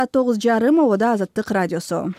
9:30 Обода Азаттык радиосу.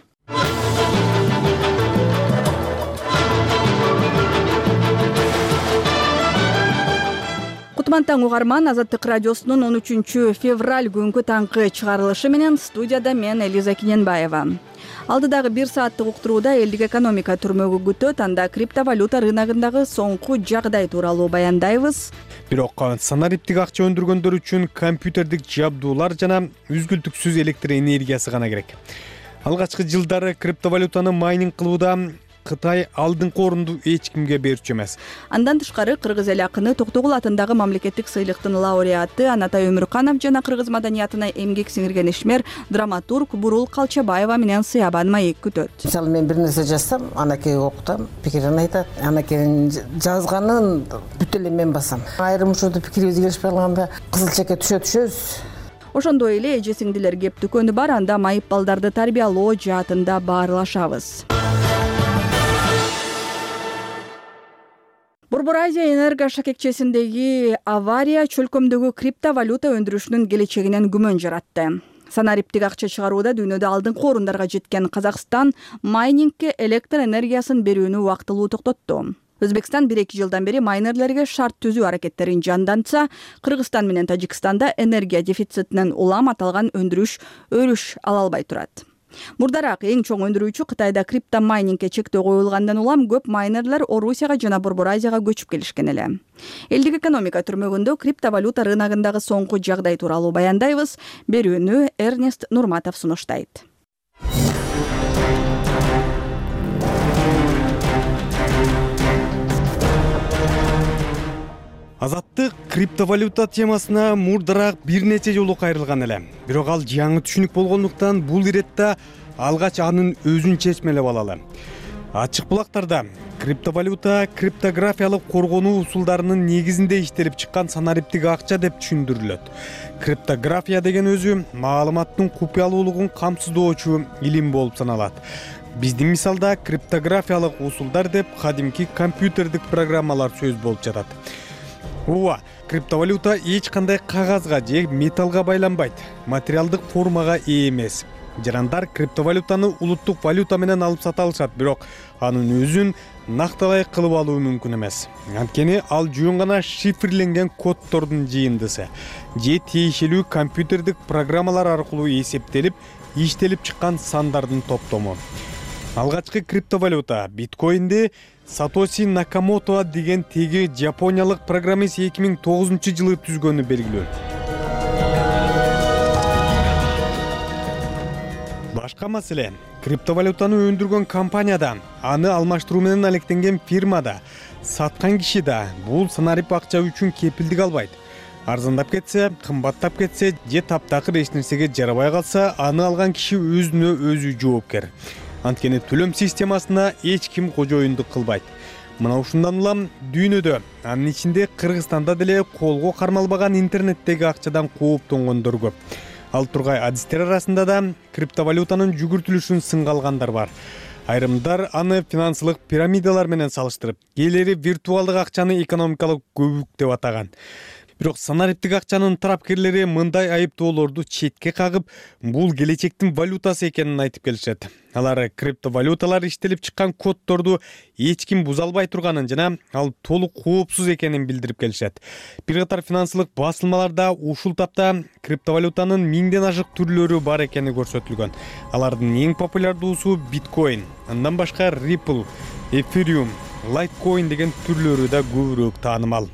Кутман таң угарман, Азаттык радиосунун 13 февраль күнгү таңкы чыгарылышы менен студияда мен Элиза Киненбаева. Алдыдагы 1 сааттык уктурууда элдик экономика түрмөгү күтөт, анда криптовалюта рыногундагы соңку жагдай тууралуу баяндайбыз. Бирок санариптик акча өндүргөндөр үчүн компьютердик жабдуулар жана үзгүлтүксүз электр энергиясы гана керек. Алгачкы жылдары криптовалютаны майнинг кылууда Кытай алдыңкы орунду эч кимге берчү эмес. Андан тышкары кыргыз эл акыны Токтогул атындагы мамлекеттик сыйлыктын лауреаты Анатай Өмүрканов жана кыргыз маданиятына эмгек сиңирген ишмер драматург Бурул Калчабаева менен сыябан маек күтөт. Мисалы мен бир нерсе жазсам, анакей окутам, пикирин айтат. Анакейдин жазганын бүт эле мен басам. Айрым учурда пикирибиз келишпей калганда кызыл чекке түшөбүз. Ошондой эле эже сиңдилер кеп дүкөнү бар, анда майып балдарды тарбиялоо жаатында баарлашабыз. Борбор Азия энерго шакекчесиндеги авария чөлкөмдөгү криптовалюта өндүрүшүнүн келечегинен күмөн жаратты. Санариптик акча чыгарууда дүйнөдө алдыңкы орундарга жеткен Казакстан майнингке электр энергиясын берүүнү убактылуу токтотту. Өзбекстан 1-2 жылдан бери майнерлерге шарт түзүү аракеттерин жандантса, Кыргызстан менен Тажикстанда энергия дефицитинен улам аталган өндүрүш өрүш ала албай турат. Мурдараак эң чоң өндүрүүчү Кытайда криптомайнингке чектөө коюлгандан улам көп майнерлер Орусияга жана Борбор Азияга көчүп келишкен эле. Элдик экономика түрмөгүндө криптовалюта рыногундагы соңку жагдай тууралуу баяндайбыз. Берүүнү Эрнест Нурматов сунуштайт. Азаттык криптовалюта темасына мурдараак бир нече жолу кайрылган эле. Бирок ал жаңы түшүнүк болгондуктан бул иретте алгач анын өзүн чечмелеп алалы. Ачык булактарда криптовалюта криптографиялык коргонуу усулдарынын негизинде иштелип чыккан санариптик акча деп түшүндүрүлөт. Криптография деген өзү маалыматтын купуялуулугун камсыздоочу илим болуп саналат. Биздин мисалда криптографиялык усулдар деп кадимки компьютердик программалар сөз болуп жатат. Криптовалюта эч кандай кагазга же металлга байланбайт, материалдык формага ээ эмес. Жарандар криптовалютаны улуттук валюта менен алып сата алышат, бирок анын өзүн накталай кылып алуу мүмкүн эмес. Анткени ал жөн гана шифрленген коддордун жыйындысы же тиешелүү компьютердик программалар аркылуу эсептелип, иштелип чыккан сандардын топтому. Алгачкы криптовалюта биткоинди Сатоси Накамото деген теги жапониялык программист 2009-жылы түзгөнү белгилүү. Башка маселе, криптовалютаны өндүргөн компанияда, аны алмаштыруу менен алектенген фирмада, саткан киши да бул санарип акча үчүн кепилдик албайт. Арзандап кетсе, кымбаттап кетсе же таптакыр эч нерсеге жарабай калса, аны алган киши өзүнө өзү жоопкер. Анткени төлөм системасына эч ким кожоюндук кылбайт. Мына ушундан улам дүйнөдө, анын ичинде Кыргызстанда деле колго кармалбаган интернеттеги акчадан кооптонгондор көп. Ал тургай адистер арасында да криптовалютанын жүгүртүлүшүн сынга алгандар бар. Айрымдар аны финансылык пирамидалар менен салыштырып, кээлери виртуалдык акчаны экономикалык көбүк деп атаган. Бирок санариптик акчанын тарапкерлери мындай айыптоолорду четке кагып, бул келечектин валютасы экенин айтып келишет. Алар криптовалюталар иштелип чыккан коддорду эч ким буза албай турганын жана ал толук коопсуз экенин билдирип келишет. Бир катар финансылык басылмаларда ушул тапта криптовалютанын 1000ден ашык түрлөрү бар экени көрсөтүлгөн. Алардын эң популярдуусу биткоин, андан башка Ripple, Ethereum, Litecoin деген түрлөрү да көбүрөөк таанымал.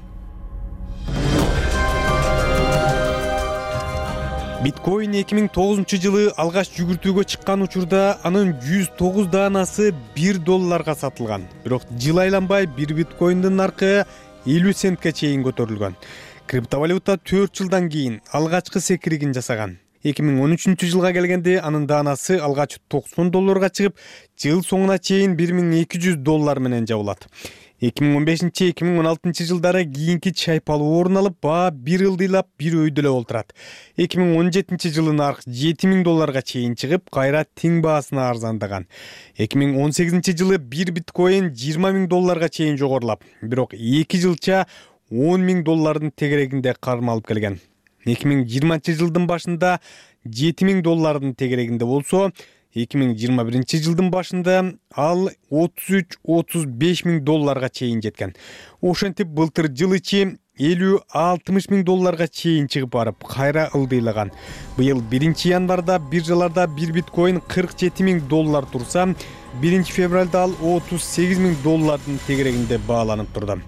Биткоин 2009-жылы алгач жүгүртүүгө чыккан учурда анын 109 даанасы $1 сатылган. Бирок жыл айланбай бир биткоиндин наркы 50 центке чейин көтөрүлгөн. Криптовалюта 4 жылдан кийин алгачкы секиригин жасаган. 2013-жылга келгенде анын даанасы алгач $90 чыгып, жыл соңуна чейин $1200 менен жабылат. 2015-2016 жылдары кийинки чайпалуу орун алып, баа бир ылдыйлап бир өйдө эле олтурат. 2017 жылы нарк $7000 чейин чыгып, кайра тең баасына арзандаган. 2018 жылы бир биткоин $20000 чейин жогорулап, бирок 2 жылча $10,000 тегерегинде кармалып келген. 2020 жылдын башында $7.000 тегерегинде болсо, 2021 жылдын башында ал $33-35.000 чейин жеткен. Ошентип былтыр жыл ичи $50-60.000 чейин чыгып барып, кайра ылдыйлаган. Быйыл 1-январда биржаларда bir биткоин $47.000 турса, 1-февралда ал $38.000 тегерегинде бааланып турду.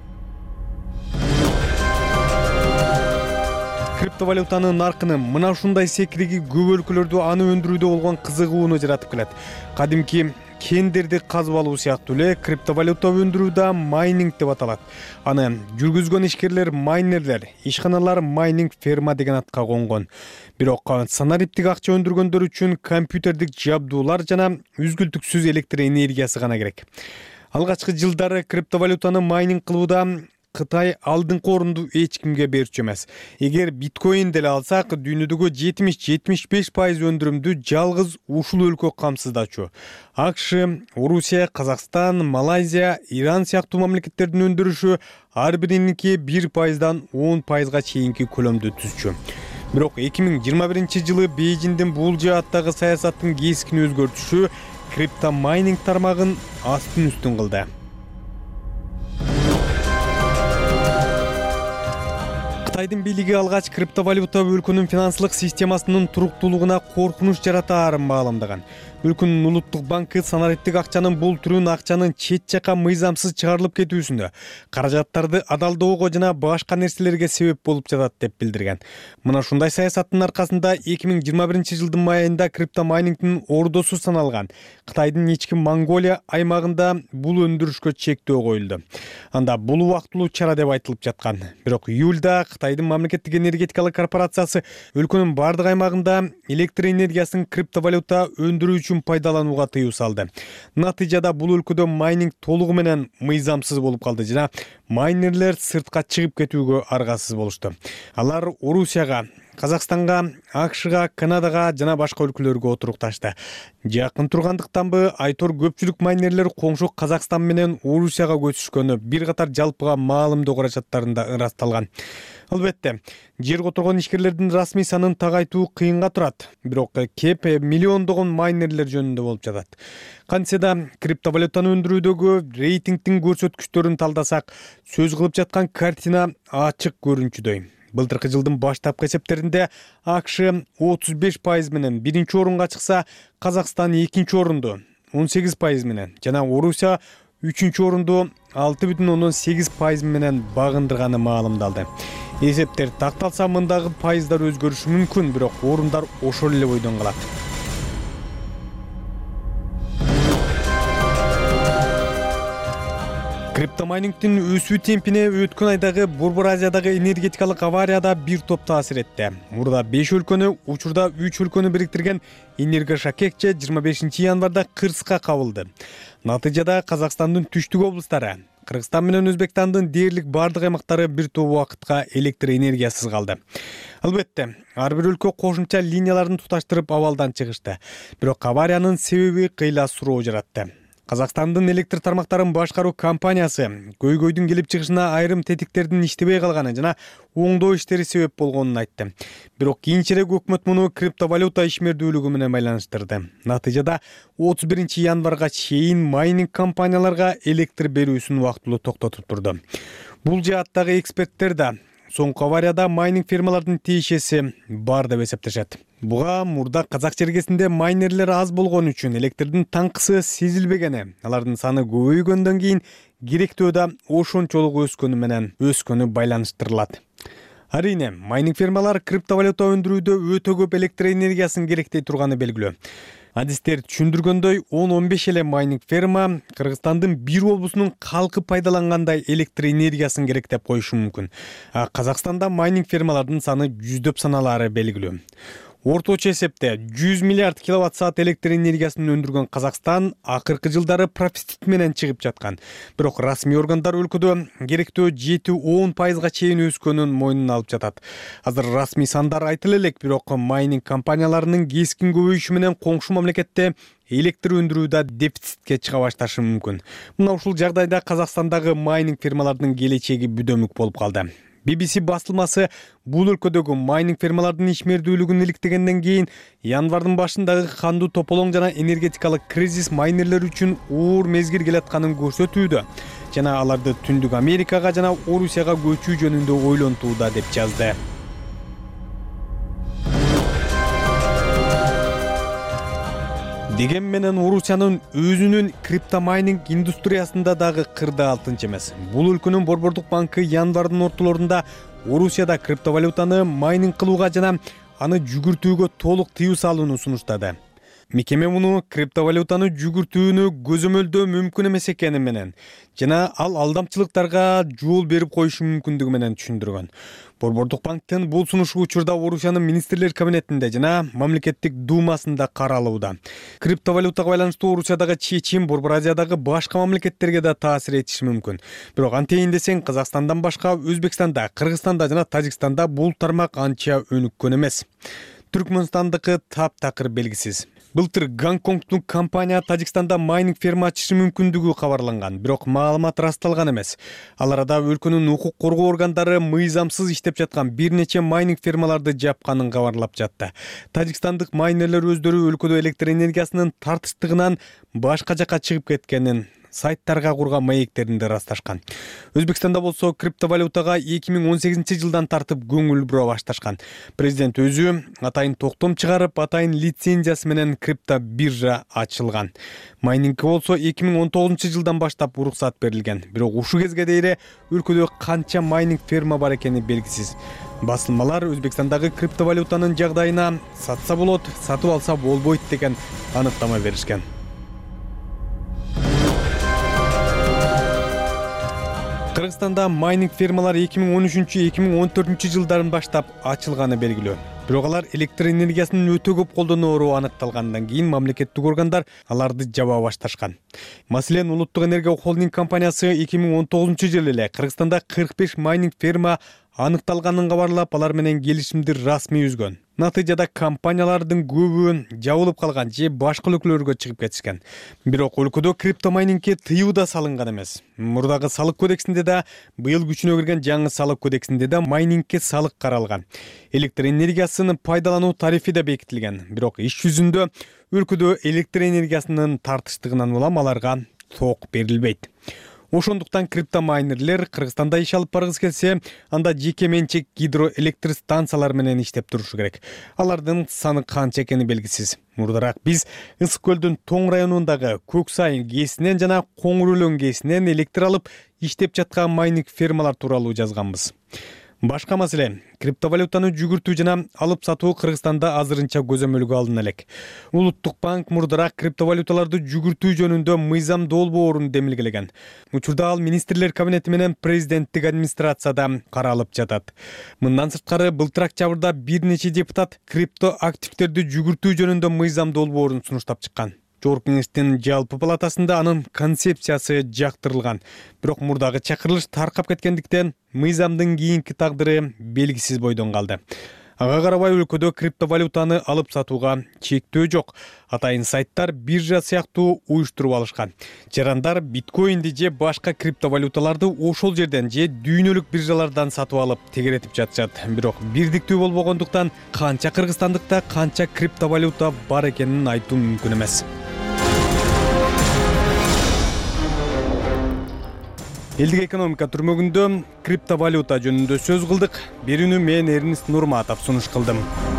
Криптовалютанын наркынын мына ушундай секириги көп өлкөлөрдө аны өндүрүүдө болгон кызыгууну жаратып келет. Кадимки кендерди казып алуу сыяктуу эле криптовалюта өндүрүү да майнинг деп аталат. Аны жүргүзгөн ишкерлер майнерлер, ишканалар майнинг ферма деген атка конгон. Бирок санариптик акча өндүргөндөр үчүн компьютердик жабдуулар жана үзгүлтүксүз электр энергиясы гана керек. Алгачкы жылдары криптовалютаны майнинг кылууда Кытай алдыңкы орунду эч кимге берчү эмес. Эгер биткоин деле алсак, дүйнөдөгү 70-75% өндүрүмдү жалгыз ушул өлкө камсыздачу. АКШ, Орусия, Казакстан, Малайзия, Иран сыяктуу мамлекеттердин өндүрүшү ар бириники 1%дан 10%га чейинки көлөмдү түзчү. Бирок 2021 жылы Бейжиңдин бул жааттагы саясаттын кескин өзгөртүшү криптомайнинг тармагын астын үстүн кылды. Кытайдын бийлиги алгач криптовалюта өлкөнүн финансылык системасынын туруктуулугуна коркунуч жаратаарын бааламдаган. Өлкөнүн улуттук банкы санариптик акчанын бул түрүн акчанын чет жака мыйзамсыз чыгарылып кетүүсүндө, каражаттарды адалдоого жана башка нерселерге себеп болуп жатат деп билдирген. Мына ушундай саясаттын аркасында 2021 жылдын май айында криптомайнингдин ордосу саналган Кытайдын ички Монголия аймагында бул өндүрүшкө чектөө коюлду. Анда бул убактылуу чара деп айтылып жаткан. Бирок июлда Кытайдын мамлекеттик энергетикалык корпорациясы өлкөнүн бардык аймагында электр энергиясын криптовалюта өндүрүү үчүн пайдаланууга тыюу салды. Натыйжада бул өлкөдө майнинг толугу менен мыйзамсыз болуп калды жана майнерлер сыртка чыгып кетүүгө аргасыз болушту. Алар Орусияга, Казакстанга, АКШга, Канадага жана башка өлкөлөргө отурукташты. Жакын тургандыктанбы, айтор көпчүлүк майнерлер коңшу Казакстан менен Орусияга көчүшкөнү бир катар жалпыга маалымдоо каражаттарында ырасталган. Албетте, жерге отургон ишкерлердин расмий санын тагайтуу кыйынга турат. Бирок кеп миллиондогон майнерлер жөнүндө болуп жатат. Кантсе да криптовалютаны өндүрүүдөгү рейтингдин көрсөткүчтөрүн талдасак, сөз кылып жаткан картина ачык көрүнчүдөй. Былтыркы жылдын баштапкы эсептеринде АКШ 35% менен биринчи орунга чыкса, Казакстан экинчи орунду 18% менен жана Орусия 3-чү орунду 6,8% менен багындырганы маалымдалды. Эсептер такталса, мындагы пайыздар өзгөрүшү мүмкүн, бирок орундар ошол эле бойдон калат. Криптомайнингдин өсүү темпине өткөн айдагы Борбор Азиядагы энергетикалык аварияда бир топ таасир этти. Мурда 5 өлкөнү, учурда 3 өлкөнү бириктирген энергошакекче 25 январда кырсыкка кабылды. Натыйжада Казакстандын түштүк облустары, Кыргызстан менен Өзбекстандын дээрлик бардык аймактары бир топ убакытка электр энергиясыз калды. Албетте, ар бир өлкө кошумча линияларын туташтырып абалдан чыгышты. Бирок авариянын себеби кыйла суроо жаратты. Казакстандын электр тармактарын башкаруу компаниясы көйгөйдүн келип чыгышына айрым тетиктердин иштебей калганы жана оңдоо иштери себеп болгонун айтты. Бирок кийинчерээк өкмөт муну криптовалюта ишмердүүлүгү менен байланыштырды. Натыйжада 31 январга чейин майнинг компанияларга электр берүүсүн убактылуу токтотуп турду. Бул жааттагы эксперттер да соңку аварияда майнинг фермалардын тиешеси бар деп эсептешет. Буга мурда Казак жергесинде майнерлер аз болгон үчүн электрдин таңкысы сезилбегени, алардын саны көбөйгөндөн кийин керектөө да ошончолук өскөнү байланыштырылат. Арийне, майнинг фермалар криптовалюта өндүрүүдө өтө көп электр энергиясын керектей турганы белгилүү. Адистер түшүндүргөндөй 10-15 эле майнинг ферма Кыргызстандын бир облусунун калкы пайдалангандай электр энергиясын керек деп коюшу мүмкүн. Казакстанда майнинг фермалардын саны жүздөп саналаары белгилүү. Орточо эсепте 100 миллиард киловатт-саат электр энергиясын өндүргөн Казакстан акыркы жылдары профицит менен чыгып жаткан. Бирок расмий органдар өлкөдө керектөө 7-10%га чейин өскөнүн мойнуна алып жатат. Азыр расмий сандар айтыла элек, бирок майнинг компанияларынын кескин көбөйүшү менен коңшу мамлекетте электр өндүрүүдө дефицитке чыга башташы мүмкүн. Мына ушул жагдайда Казакстандагы майнинг фермалардын келечеги бүдөмүк болуп калды. BBC басылмасы бул өлкөдөгү майнинг фермалардын ишмердүүлүгүн иликтегенден кийин январдын башындагы кандуу тополоң жана энергетикалык кризис майнерлер үчүн оор мезгил келатканын көрсөтүүдө жана аларды Түндүк Америкага жана Орусияга көчүү жөнүндө ойлонтууда деп жазды. Деген менен Орусиянын өзүнүн криптомайнинг индустриясында дагы кырды алтынчы эмес. Бул өлкөнүн Борбордук банкы январдын ортолорунда Орусияда криптовалютаны майнинг кылууга жана аны жүгүртүүгө толук тыюу салууну сунуштады. Мекеме муну криптовалютаны жүгүртүүнү көзөмөлдөө мүмкүн эмес экени менен жана ал алдамчылыктарга жол берип коюшу мүмкүндүгү менен түшүндүргөн. Борбордук банктын бул сунушу учурда Орусиянын министрлер кабинетинде жана мамлекеттик думасында каралууда. Криптовалютага байланыштуу Орусиядагы чечим Борбор Азиядагы башка мамлекеттерге да таасир этиши мүмкүн. Бирок антейин десең, Казакстандан башка Өзбекстанда, Кыргызстанда жана Тажикстанда бул тармак анча өнүккөн эмес. Түркмөнстандыкы таптакыр белгисиз. Былтыр Гонконгдун компания Тажикстанда майнинг ферма ачышы мүмкүндүгү кабарланган, бирок маалымат расталган эмес. Ал арада өлкөнүн укук коргоо органдары мыйзамсыз иштеп жаткан бир нече майнинг фермаларды жапканын кабарлап жатты. Тажикстандык майнерлер өздөрү өлкөдө электр энергиясынын тартыштыгынан башка жакка чыгып кеткенин сайттарга курган маектеринде расташкан. Өзбекстанда болсо криптовалютага 2018 жылдан тартып көңүл бура башташкан. Президент өзү атайын токтом чыгарып, атайын лицензиясы менен крипто биржа ачылган. Майнингке болсо 2019 жылдан баштап уруксат берилген. Бирок ушул кезге дейин өлкөдө канча майнинг ферма бар экени белгисиз. Басылмалар Өзбекстандагы криптовалютанын жагдайына сатса болот, сатып алса болбойт деген аныктама беришкен. Кыргызстанда майнинг фермалар 2013-2014 жылдарын баштап ачылганы белгилүү. Бирок алар электр энергиясынын өтө көп колдоноору аныкталгандан кийин мамлекеттик органдар аларды жаба башташкан. Маселен, Улуттук энергия холдинг компаниясы 2019 жылы эле Кыргызстанда 45 майнинг ферма аныкталганын кабарлап, алар менен келишимди расмий үзгөн. Натыйжада компаниялардын көбү жабылып калган же башка өлкөлөргө чыгып кетишкен. Бирок өлкөдө криптомайнингке тыюу да салынган эмес. Мурдагы салык кодексинде да, быйыл күчүнө кирген жаңы салык кодексинде да майнингке салык каралган. Электр энергиясынын пайдалануу тарифи да бекитилген. Бирок иш жүзүндө өлкөдө электр энергиясынын тартыштыгынан улам аларга ток берилбейт. Ошондуктан криптомайнерлер Кыргызстанда иш алып баргысы келсе, анда жеке менчик гидроэлектр станциялар менен иштеп турушу керек. Алардын саны канча экени белгисиз. Мурдараак биз Ысык көлдүн Тоң районундагы Көксайын кээсинен жана Коңур өлөн кээсинен электр алып иштеп жаткан майнинг фермалар тууралуу жазганбыз. Башка маселе, криптовалютаны жүгүртүү жана алып сатуу Кыргызстанда азырынча көзөмөлгө алына элек. Улуттук банк мурдараак криптовалюталарды жүгүртүү жөнүндө мыйзам долбоорун демилгелеген. Учурда ал министрлер кабинети менен президенттик администрацияда каралып жатат. Мындан сырткары былтыр октябрда бир нече депутат крипто активдерди жүгүртүү жөнүндө мыйзам долбоорун сунуштап чыккан. Жогорку кеңештин жалпы палатасында анын концепциясы жактырылган. Бирок мурдагы чакырылыш таркап кеткендиктен мыйзамдын кийинки тагдыры белгисиз бойдон калды. Ага карабай өлкөдө криптовалютаны алып сатууга чектөө жок. Атайын сайттар биржа сыяктуу уюштуруп алышкан. Жарандар биткоинди же башка криптовалюталарды ошол жерден же дүйнөлүк биржалардан сатып алып тегеретип жатышат. Бирок бирдиктүү болбогондуктан канча кыргызстандыкта канча криптовалюта бар экенин айтуу мүмкүн эмес. Элдик экономика түрмөгүндө криптовалюта жөнүндө сөз кылдык. Берүүнү мен Эрнест Нурматов сунуш кылдым.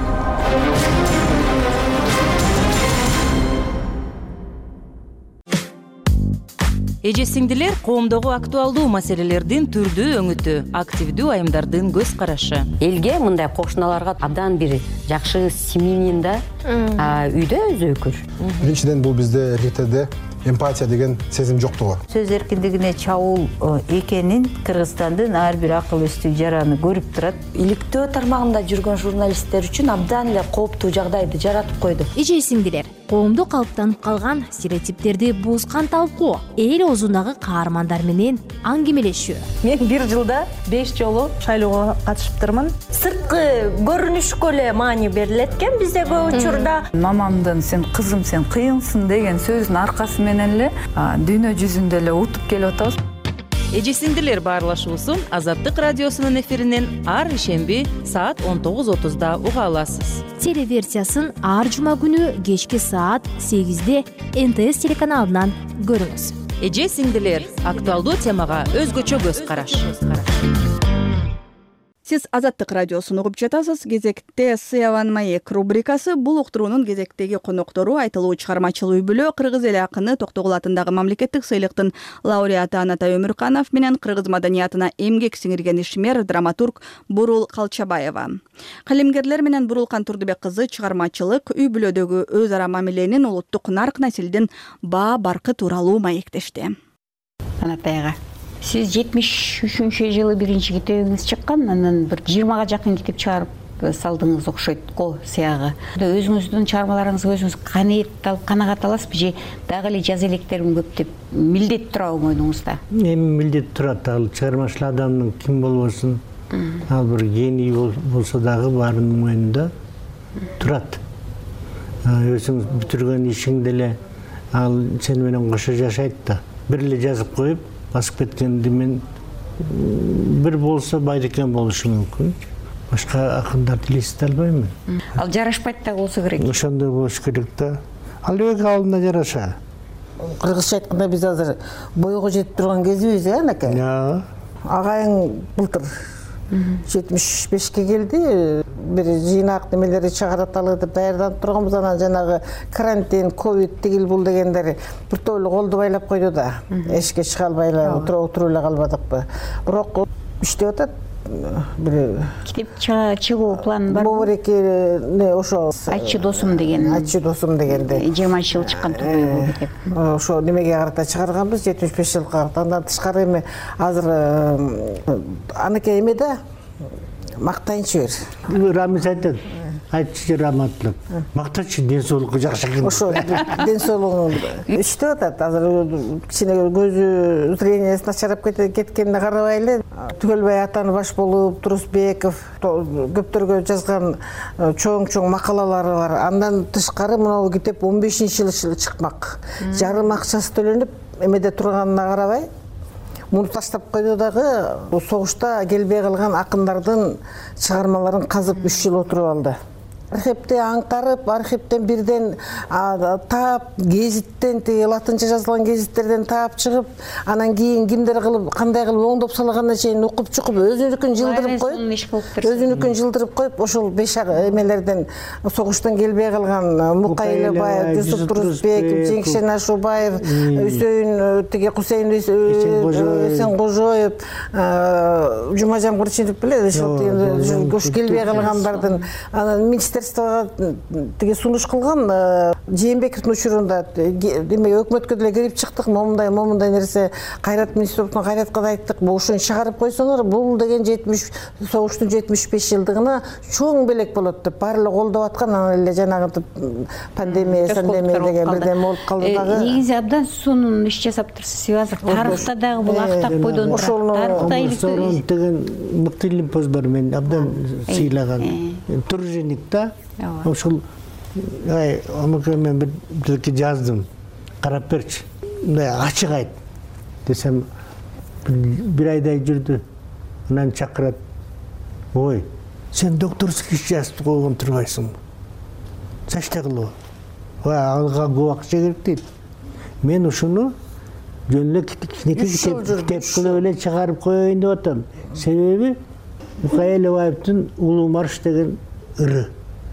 Эже сиңдилер, коомдогу актуалдуу маселелердин түрдүү өңүтү, активдүү айымдардын көз карашы. Элге мындай кошуналарга абдан бир жакшы семьянин да үйдө өзү өкүр. Биринчиден бул бизде эркектерде эмпатия деген сезим жоктугу. Сөз эркиндигине чабуул экенин Кыргызстандын ар бир акыл эстүү жараны көрүп турат. Иликтөө тармагында жүргөн журналисттер үчүн абдан эле кооптуу жагдайды жаратып койду. Эже сиңдилер, коомдо калыптанып калган стереотиптерди бузган талкуу, эл оозундагы каармандар менен аңгемелешүү. Мен бир жылда 5 жолу шайлоого катышыптырмын. Сырткы көрүнүшкө эле маани берилет экен бизде көп учурда. Мамамдын "сен кызым, сен кыйынсың" деген сөзүнүн аркасы менен эле дүйнө жүзүндө эле утуп келип атабыз. Эжесиңдилер баарлашуусун Азаттык радиосунун эфиринен ар ишемби саат 19:30 уга аласыз. Телеверсиясын ар жума күнү кечки саат 8-де НТС телеканалынан көрүңүз. Эже-сиңдилер актуалдуу темага өзгөчө көз караш. Сиз Азаттык радиосун угуп жатасыз. Кезекте Сыяван маек рубрикасы. Бул уктуруунун кезектеги коноктору айтылуу чыгармачыл үй-бүлө кыргыз эл акыны Токтогул атындагы мамлекеттик сыйлыктын лауреаты Анатай Өмүрканов менен кыргыз маданиятына эмгек сиңирген ишмер драматург Бурул Калчабаева. Калемгерлер менен Бурулкан Турдубек кызы чыгармачылык, үй-бүлөдөгү өз ара мамиленин, улуттук нарк населдин баа баркы тууралуу маектешти. Анатайга сиз 73-жылы биринчи китебиңиз чыккан, анан бир 20га жакын китеп чыгарып салдыңыз окшойт го сыягы. Өзүңүздүн чыгармаларыңызга өзүңүз канагат аласызбы же дагы эле жаза электерим көп деп милдет турабы мойнуңузда? Эми милдет турат. Ал чыгармачыл адамдын ким болбосун, ал бир гений болсо дагы баарынын мойнунда турат. Өзүңүз бүтүргөн ишиң деле ал сени менен кошо жашайт да. Бир эле жазып коюп басып кеткенди мен бир болсо Байдыкен болушу мүмкүн. Башка акындарды элестете албайм мен. Ал жарашпайт да болсо керек. Ошондой болуш керек да. Ал өз алдына жараша. Кыргызча айтканда биз азыр бойго жетип турган кезибиз, анакай. Агайың былтыр 75ке келди. Бир жыйнак немелери чыгараталы деп даярданып турганбыз. Анан жанагы карантин, ковид тигил бул дегендер бир тойлу колду байлап койду да. Эшикке чыга албай эле отуруп эле калбадыкпы. Бирок иштеп атат. Китеп чыгуу планы бар. Бул эки ошо Айтчы досум деген. Айтчы досум дегенде 20 жыл чыккан китеп. Ошо немеге карата чыгарганбыз 75 жылга карата. Андан тышкары эми азыр анакей эме да мактайынчы бер. Рамиз айтат. Айтчы раматлык. Мактачы ден соолукку жакшы экен. Ошо ден соолугун иштеп атат. Азыр кичине көзү зрениясы начарап кеткенине карабай эле Түгөлбай атаны баш болуп, Турусбеков көптөргө жазган чоң макалалары бар. Андан тышкары мына китеп 15-жылы чыкмак. Жарым акчасы төлөнүп, эмеде турганына карабай, муну таштап койду дагы согушта келбей калган акындардын чыгармаларын казып 3 жыл отуруп алды. Архивте аңкарып, архивтен бирден таап, гезиттен, латынча жазылган гезиттерден таап чыгып, анан кийин кимдер кылып, кандай кылып оңдоп салганына чейин окуп чукуп, өзүнүкүн жылдырып коюп, ошол 5 эмелерден согуштан келбей калган Мукайлыбаев, Жусуп Турусбеков, Жеңишен Ашубаев, Үсөйүн тиги Кусейин Эсенкожоев, Жумажан Курчинов билет, ошол келбей калгандардын министерствого тиги сунуш кылган Жээнбековдун учурунда эме өкмөткө деле кирип чыктык, момундай нерсе Кайрат министрликтин Кайратка да айттык, бул ушуну чыгарып койсоңор, бул деген согуштун 75 жылдыгына чоң белек болот деп баары эле колдоп аткан. Анан эле жанагы пандемия деген бирден болуп калды дагы. Негизи абдан сонун иш жасап турсуз. Азыр тарыхта дагы бул актак бойдон турат. Тарыхта деген мыкты лимпоз бар, мен абдан сыйлаган. Труженик да. Ошол омука мен бирке жаздым. Карап берчи. Мындай ачык айт десем, бир айдай жүрдү. Анан чакырат. Ой, сен докторский иш жазып койгон турбайсыңбы? Зачем кылып? Алга губак керек дейт. Мен ушуну жөн эле кичинекей китеп кылып эле чыгарып коеюн деп атам. Себеби Мукайлыбаевдин Улуу марш деген ыры.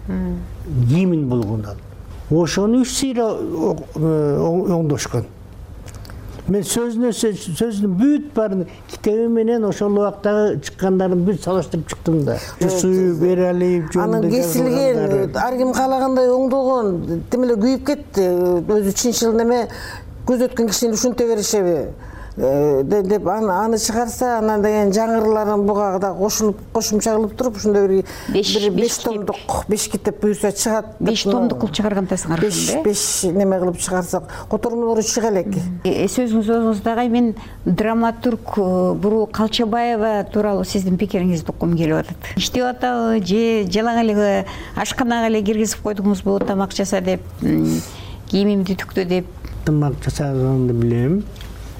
Гимн болгон ал. Ошону үч сыйра оңдошкон. Мен сөзүнүн бүт баарын китеби менен ошол убактагы чыккандарын бүт салыштырып чыктым да. Жусуев, Бералиев, анын кесилген, ар ким каалагандай оңдогон, тим эле күйүп кетти. Өзү чынчыл неме көз өткөн кишини ушинте беришеби деп аны чыгарса, анан деген жаңырларын буга да кошумча кылып туруп, ушундай бир 5 томдук 5 китеп буюрса чыгат. 5 томдук кылып чыгаргандасыңар. 5 неме кылып чыгарсак, котормолору чыга элек. Сөзүңүз өзүңүздөгү мен драматург Бурул Калчабаева тууралуу сиздин пикириңизди уккум келип атат. Иштеп атабы же жалаң эле ашканага эле киргизип койдуңузбу, тамак жаса деп, кийимимди түктө деп? Тамак жасаганды билем.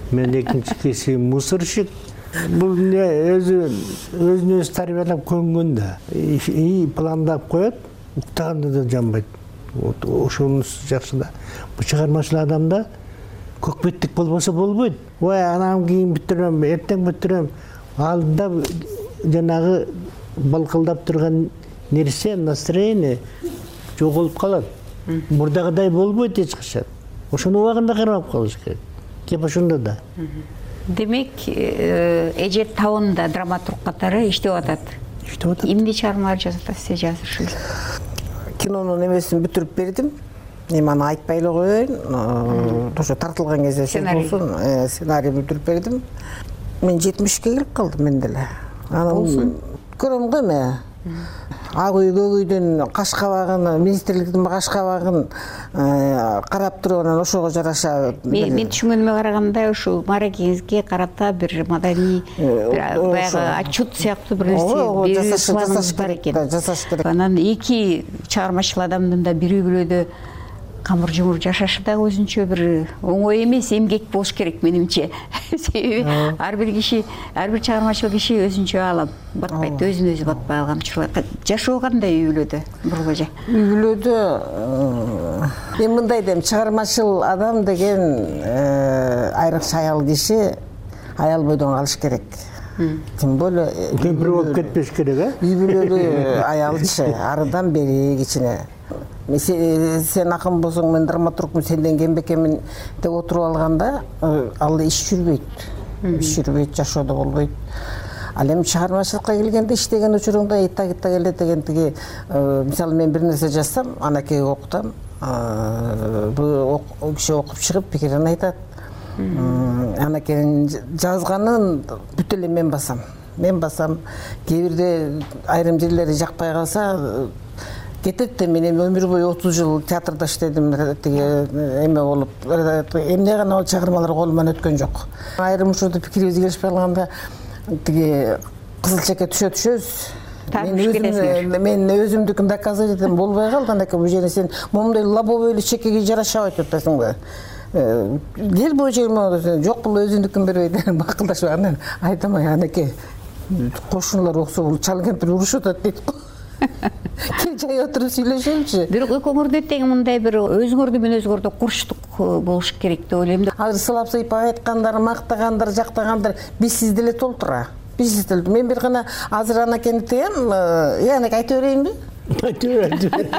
мен экинчи кесибим мусорщик. Бул эмне өзүн өзү тарбиялап көнгөн да. Пландап коет, уктаганда да жанбайт. Ошонусу жакшы да. Бул чыгармачыл адамда көкбеттик болбосо болбойт. Ой, анам кийин бүтүрөм, эртең бүтүрөм. Алдында жанагы балкылдап турган нерсе, настроение жоголуп калат. Мурдагыдай болбойт эч качан. Ошону убагында кармап калыш керек. Кеп ошондо да. Демек, эже табында драматург катары иштеп атат. Эмне чыгармалар жазып атасыз азыр? Кинонун эмесин бүтүрүп бердим. Эми аны айтпай эле коеюн. Ошо тартылган кезде болсун, сценарий бүтүрүп бердим. Мен 70ке келип калдым мен деле. Анан көрөм го эми. Ак үй көк үйдөн каш кабагын, министрликтин каш кабагын карап туруп анан ошого жараша. Мен түшүнгөнүмө караганда ушу мааракеңизге карата бир маданий баягы отчет сыяктуу бир нерсе жасаш керек. Анан эки чыгармачыл адамдын да бири күлөдө камыр жумур жашашы да өзүнчө бир оңой эмес, эмгек болуш керек менимче. Себеби ар бир чыгармачыл киши өзүнчө алып батпайт, өзүн өзү батпай алган учурлар. Жашоо кандай үй бүлөдө, Бургожа? Үй бүлөдө эми мындай дейм, чыгармачыл адам деген айрыкча аял киши аял бойдон калыш керек. Тем более кемпир болуп кетпеш керек, а? Үй бүлөлүү аялчы, арыдан бери кичине. Сен акын болсоң, мен драматургмун, сенден кембекемин деп отуруп алганда, ал иш жүрбөйт. Иш жүрбөйт, жашоодо болбойт. Ал эми чыгармачылыкка келгенде иштеген учуруңда итта келет деген тиги, мисалы мен бир нерсе жазсам, анакейге окутам, бул киши окуп чыгып пикирин айтат. Анакенин жазганын бүт эле мен басам. Кээ бирде айрым жерлери жакпай калса, кетет да. Мен эми өмүр бою 30 жыл театрда иштедим, эме болуп, эмне гана чыгармалар колуман өткөн жок. Айрым учурда пикирибиз келишпей калганда тиги кызыл чекке түшөбүз. Мен өзүмдүкүн доказывать этем, болбой калды. Анакей бул жерде сен момундай лобовой чекеге жарашабайт деп атасыңбы? Кел бул жерге, жок бул өзүндүкүн бербейт. Бакылдашып анан айтам, анакей кошуналар оксо бул чал кемпир урушуп атат дейт. Кел жай отуруп сүйлөшөлүчү. Бирок экөөңөрдө тең мындай бир өзүңөрдү менен өзүңөрдө курчтук болуш керек деп ойлойм да. Азыр сылап сыйпап айткандар, мактагандар, жактагандар бизсиз деле толтура. Мен бир гана азыр анакени тыям, анакей айта берейинби? Айта бер.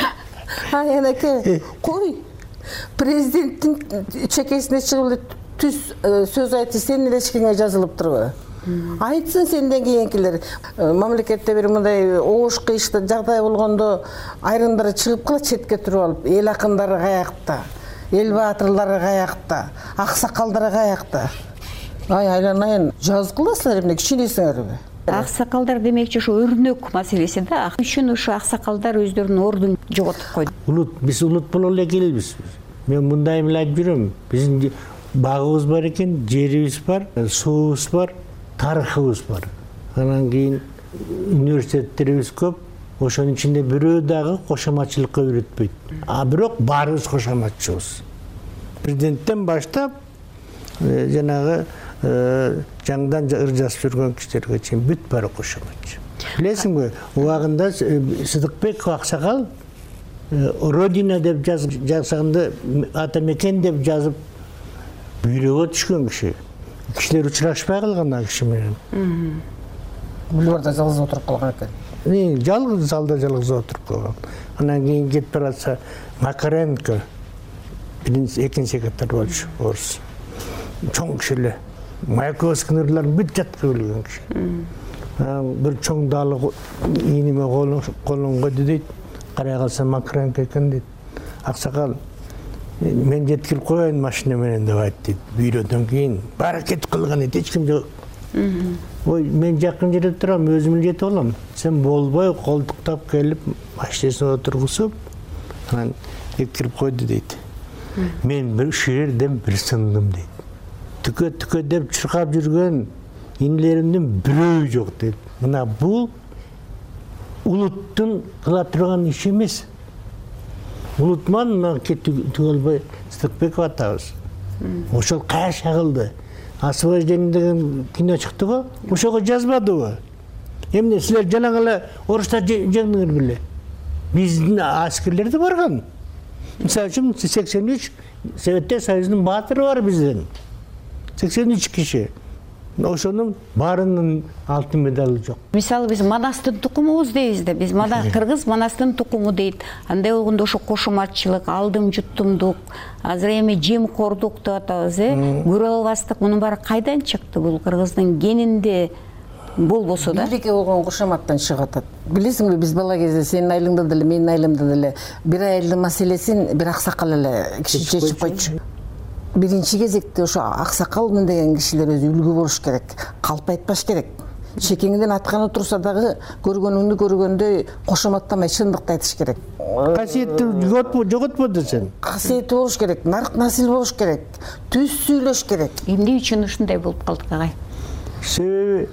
Анакей, кой. Президенттин чекесине чыгып эле түз сөз айтты, сенин эле эчкиңе жазылып турбу? Айтсын сенден кийинкилер. Мамлекетте бир мындай оош кыйышты жагдай болгондо айрымдары чыгып калат четке туруп алып, эл акындары каякта, эл баатырлары каякта, аксакалдары каякта. Айланайын, жазгыласыңар эмне кичинесиңерби? Аксакалдар демекчи ушу өрнөк маселеси да. Үчүн ушу аксакалдар өздөрүнүн ордун жоготуп койду. Биз улут боло эле келбиз. Мен мындай эле айтып жүрөм. Биздин багыбыз бар экен, жерибиз бар, суубуз бар, тарыхыбыз бар. Анан кийин университеттерибиз көп. Ошонун ичинде бирөө дагы кошоматчылыкка үйрөтпөйт. Бирок баарыбыз кошоматчыбыз. Президенттен баштап жанагы жаңдан ыр жазып жүргөн кишилерге чейин бүт баары кошоматчы. Билесиңби, убагында Сыдыкбек аксакал Родина деп жазганда, ата мекен деп жазып бүйрөгө түшкөн киши. Кишилер учурашпай калган ал киши менен. Бульварда жалгыз отуруп калган экен. Жалгыз залда жалгыз отуруп калган. Анан кийин кетип баратса Макаренко экинчи секретарь болчу, орус. Чоң кишилер. Маяковскийдин ырларын бүт жатка билген киши. Бир чоң далы ийниме колун койду дейт. Карай калса Макаренко экен дейт. Аксакал, мен жеткирип коеюн машина менен деп айтты дейт. Бүйрөдөн кийин баары кетип калган дейт, эч ким жок. Ой, мен жакын жерде турам, өзүм жетип алам. Сен болбой колтуктап келип, машинасына отургузуп, анан жеткирип койду дейт. Мен бир жерден бир сындым дейт. Түкө деп чуркап жүргөн инилеримдин бирөө жок дейт. Мына бул улуттун кыла турган иши эмес. Улутман түгөлбөй Сыдыкбеков атабыз. ошол кайша кылды. Освобождение деген кино чыкты го, ошого жазбадыбы? Эмне силер жанагы эле орустар жеңдиңер беле? Биздин аскерлер да барган. Мисалы үчүн 83 Советтер Союзунун баатыры бар бизден. 83 киши. Ошонун баарынын алтын медалы жок. Мисалы биз Манастын тукумубуз дейбиз да. Биз кыргыз Манастын тукуму дейт. Андай болгондо ошо кошуматчылык, алдым жуттумдук, азыр эми жемкордук деп атабыз, көрө албастык. Мунун баары кайдан чыкты? Бул кыргыздын генинде болбосо да. Бирке болгон кошоматтан чыгып атат. Билесиңби, биз бала кезде сенин айылыңда деле, менин айылымда деле бир айылдын маселесин бир аксакал эле киши чечип койчу. Биринчи кезекте ошо аксакал деген кишилер өзү үлгү болуш керек, калп айтпаш керек. Чекеңден атканы турса дагы көргөнүңдү көргөндөй кошоматтамай чындыкты айтыш керек. Касиетти жоготподу сен. Касиети болуш керек, нарк насил болуш керек, түз сүйлөш керек. Эмне үчүн ушундай болуп калдык агай? Себеби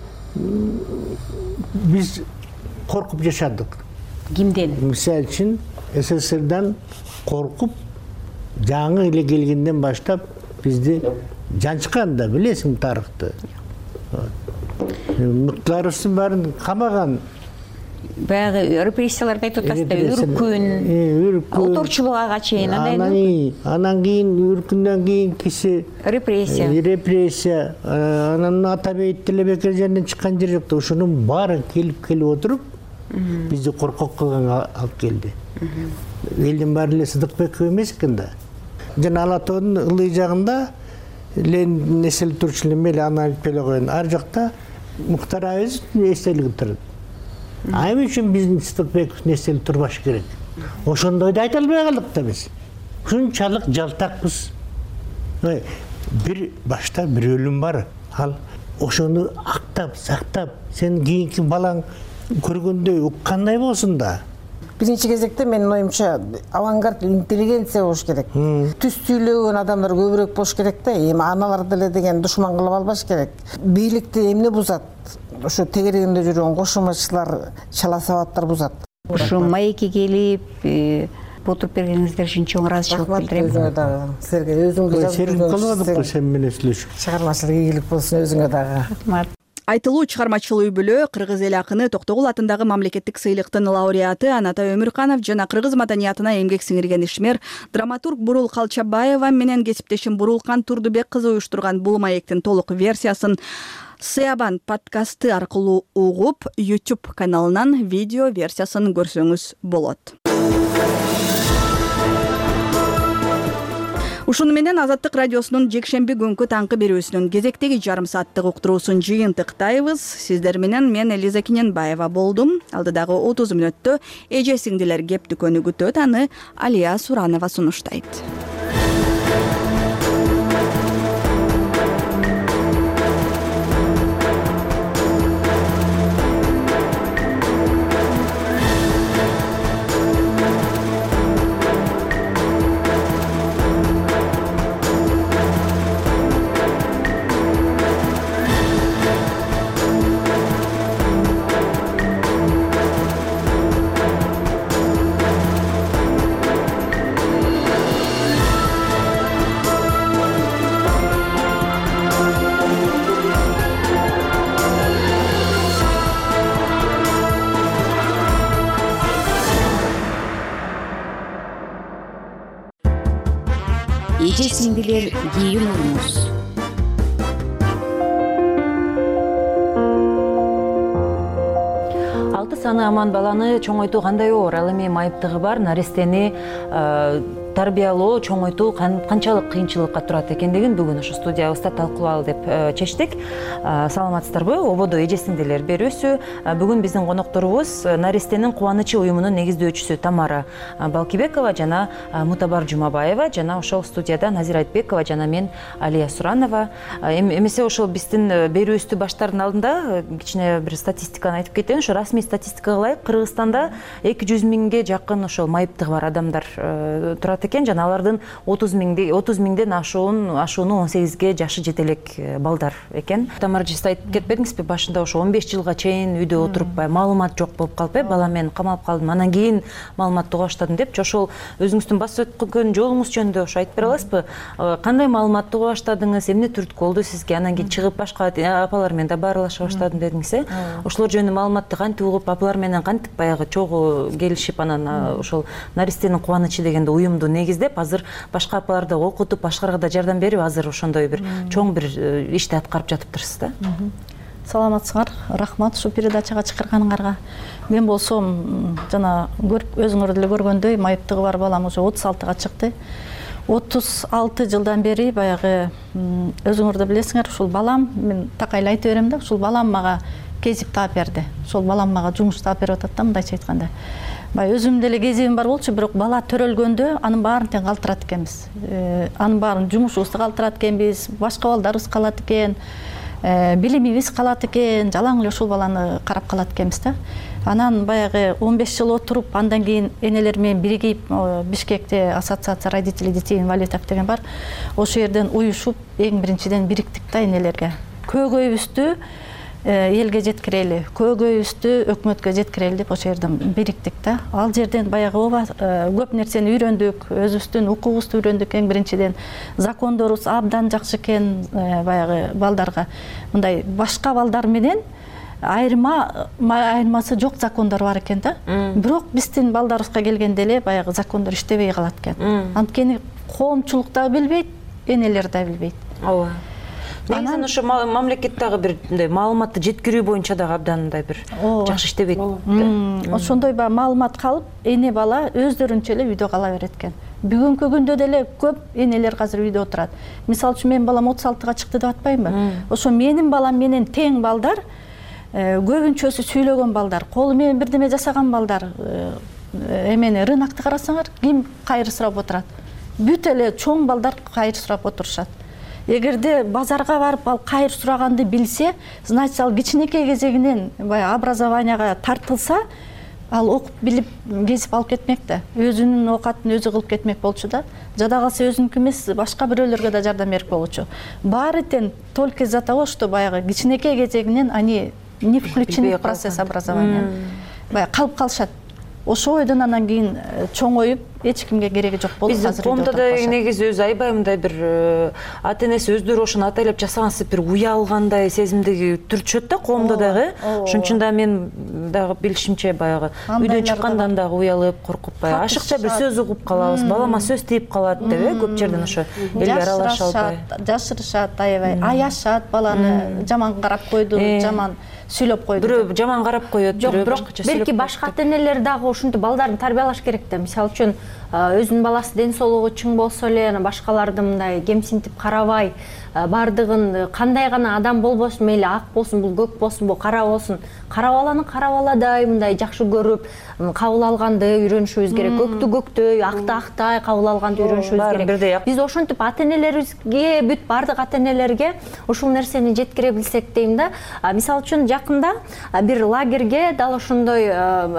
биз коркуп жашадык. Кимден? Мисалы үчүн СССРдан коркуп жаңы эле келгенден баштап бизди жанчкан да, билесиң тарыхты. Мыктыларыбыздын баарын камаган. Баягы репрессияларга айтып атасыз да, үркүн, оторчулукка чейин анан кийин үркүндөн кийин киши репрессия, анан Атабек Тилебекер жеринен чыккан жер жок да, ошонун баары келип отуруп бизди коркок кылган алып келди. Элдин баары эле Сыдыкбеков эмес экен да. Жана Ала тоонун ылдый жагында Ленин эстелик турчу эле аны айтып эле коеюн. Ар жакта Муктар Абазовдун эстелиги турат. Эмне үчүн биздин Сыдыкбековдун эстелиги турбашы керек? Ошондойду айта албай калдык да биз. Ушунчалык жалтакпыз. Бир башта бир өлүм бар. Ал ошону актап, сактап, сен кийинки балаң көргөндөй уккандай болсун да. Биринчи кезекте менин оюмча авангард интеллигенция болуш керек. Түз сүйлөгөн адамдар көбүрөөк болуш керек да. Эми аналар деле деген душман кылып албаш керек. Бийликти эмне бузат? Ошо тегерегинде жүргөн кошоматчылар, чала сабаттар бузат. Ошо маекке келип, отуруп бергениңиздер үчүн чоң ыраазычылык билдирем. Өзүңө дагы. Силерге өзүңдү жазып калбадыкпы сен менен сүйлөшүп? Чыгармачылык ийгилик болсун өзүңө дагы. Рахмат. Айтылуу чыгармачыл үй бүлө кыргыз эл акыны Токтогул атындагы мамлекеттик сыйлыктын лауреаты Анатай Өмүрканов жана кыргыз маданиятына эмгек сиңирген ишмер драматург Бурул Калчабаева менен кесиптешим Бурулкан Турдубек кызы уюштурган бул маектин толук версиясын Сыябан подкасты аркылуу угуп, YouTube каналынан видео версиясын көрсөңүз болот. Ушуну менен Азаттык радиосунун жекшемби күнкү таңкы берүүсүнүн кезектеги жарым сааттык уктуруусун жыйынтыктайбыз. Сиздер менен мен Элиза Киненбаева болдум. Алдыдагы 30 мүнөттө эже сиңдилер кеп дүкөнү күтөт, аны Алия Суранова сунуштайт. Эже сиңдилер кийин олуңуз. Алты саны аман баланы чоңойтуу кандай оор? Ал эми майыптыгы бар нарестени тарбиялоо, чоңойтуу канчалык кыйынчылыкка турат экендигин бүгүн ушу студиябызда талкуулайлы деп чечтик. Саламатсыздарбы? Ободо эже сиңдилер берүүсү. Бүгүн биздин конокторубуз нарестенин кубанычы уюмунун негиздөөчүсү Тамара Балкибекова жана Мутабар Жумабаева жана ошол студияда Назира Айтбекова жана мен Алия Суранова. Эмесе ошол биздин берүүбүздү баштардын алдында кичине бир статистиканы айтып кетейин. Ошо расмий статистикага ылайык Кыргызстанда 200 миңге жакын ошол майыптыгы бар адамдар турат экен жана алардын 30.000ден ашууну 18ге жашы жете элек балдар экен. Тамара жиз айтып кетпедиңизби башында ошо 15 жылга чейин үйдө отуруп маалымат жок болуп калып, балам мен камалып калдым, анан кийин маалыматты уга баштадым депчи. Ошол өзүңүздүн басып өткөн жолуңуз жөнүндө ошо айтып бере аласызбы? Кандай маалыматты уга баштадыңыз, эмне түрткү болду сизге? Анан кийин чыгып башка апалар менен да баарлаша баштадым дедиңиз. Ошолор жөнүндө маалыматты кантип угуп, апалар менен кантип баягы чогуу келишип, анан ошол наристенин кубанычы дегенде уюмду негиздеп, азыр башка апаларды окутуп, башкаларга да жардам берип, азыр ошондой бир чоң бир ишти аткарып жатыптырсыз да. Саламатсыңар, рахмат ушу передачага чакырганыңарга. Мен болсом жана өзүңөр деле көргөндөй майыптыгы бар балам уже 36-га чыкты. 36 жылдан бери баягы өзүңөр да билесиңер, ушул балам, мен такайлы айта берем да, ушул балам мага кезип таап берди. Ошол балам мага жумуш таап берип атат да, мындайча айтканда. Өзүм деле кезибим бар болчу, бирок бала төрөлгөндө анын баарын тең калтырат экенбиз. Анын баарын жумушубузду калтырат экенбиз, башка балдарыбыз калат экен, билимибиз калат экен, жалаң эле ушул баланы карап калат экенбиз да. Анан баягы 15 жыл отуруп, андан кийин энелер менен биригип Бишкекте ассоциация родителей детей инвалидов деген бар. Ошол жерден уюшуп, эң биринчиден бириктик да энелерге. Көйгөйүбүздү элге жеткирели, көйгөйүбүздү өкмөткө жеткирели деп ошол жерден бириктик да. Ал жерден баягы көп нерсени үйрөндүк, өзүбүздүн укугубузду үйрөндүк. Эң биринчиден закондорубуз абдан жакшы экен, баягы балдарга мындай башка балдар менен айырмасы жок закондор бар экен да. Бирок биздин балдарыбызга келгенде эле баягы закондор иштебей калат экен. Анткени коомчулук да билбейт, энелер да билбейт. Ооба. Негизинен ошо мамлекеттеги бир маалыматты жеткирүү боюнча дагы абдан мындай бир жакшы иштебейт. Ошондой маалымат калып, эне бала өздөрүнчө эле үйдө кала берет экен. Бүгүнкү күндө деле көп энелер азыр үйдө отурат. Мисалы үчүн менин балам 36-га чыкты деп атпаймынбы? Ошо менин балам менен тең балдар, көбүнчөсү сүйлөгөн балдар, колу менен бирдеме жасаган балдар, эмени рынокто карасаңар, ким кайыр сурап отурат? Бүт эле чоң балдар кайыр сурап отурушат. Эгерде базарга барып ал кайыр сураганды билсе, значит ал кичинекей кезегинен баягы образованияга тартылса, ал окуп билип кесип алып кетмек да. Өзүнүн оокатын өзү кылып кетмек болчу да. Жада калса өзүнүкү эмес, башка бирөөлөргө да жардам берип болчу. Баары тең только из-за того, что баягы кичинекей кезегинен они не включены в процесс образования. Баягы калып калышат. Ошо ойдон анан кийин чоңоюп, эч кимге кереги жок болуп азыр коомдо да негизи өзү аябай мындай бир ата-энеси өздөрү ошону атайлап жасагансып бир уялгандай сезимдеги түрчөт да коомдо дагы. Ошон үчүн да мен дагы билишимче баягы үйдөн чыккандан дагы уялып, коркуп, баягы ашыкча бир сөз угуп калабыз, балама сөз тийип калат деп көп жерден ошо элге аралаша албай. Жашырышат, аябай аяшат баланы, жаман карап койду, жаман сүйлөп койду. Бирөө жаман карап коет, бирок белки башка ата-энелер дагы ушинтип балдарын тарбиялаш керек да. Мисалы үчүн өзүнүн баласы ден соолугу чың болсо эле, башкаларды мындай кемсинтип карабай, бардыгын кандай гана адам болбосун, мейли ак болсун, бул көк болсун, бул кара болсун, кара баланы кара баладай мындай жакшы көрүп, кабыл алганды үйрөнүшүбүз керек. Көктү көктөй, акты актай кабыл алганды үйрөнүшүбүз керек. Биз ошентип ата-энелерибизге, бүт бардык ата-энелерге ушул нерсени жеткире билсек дейм да. Мисалы үчүн жакында бир лагерге дал ошондой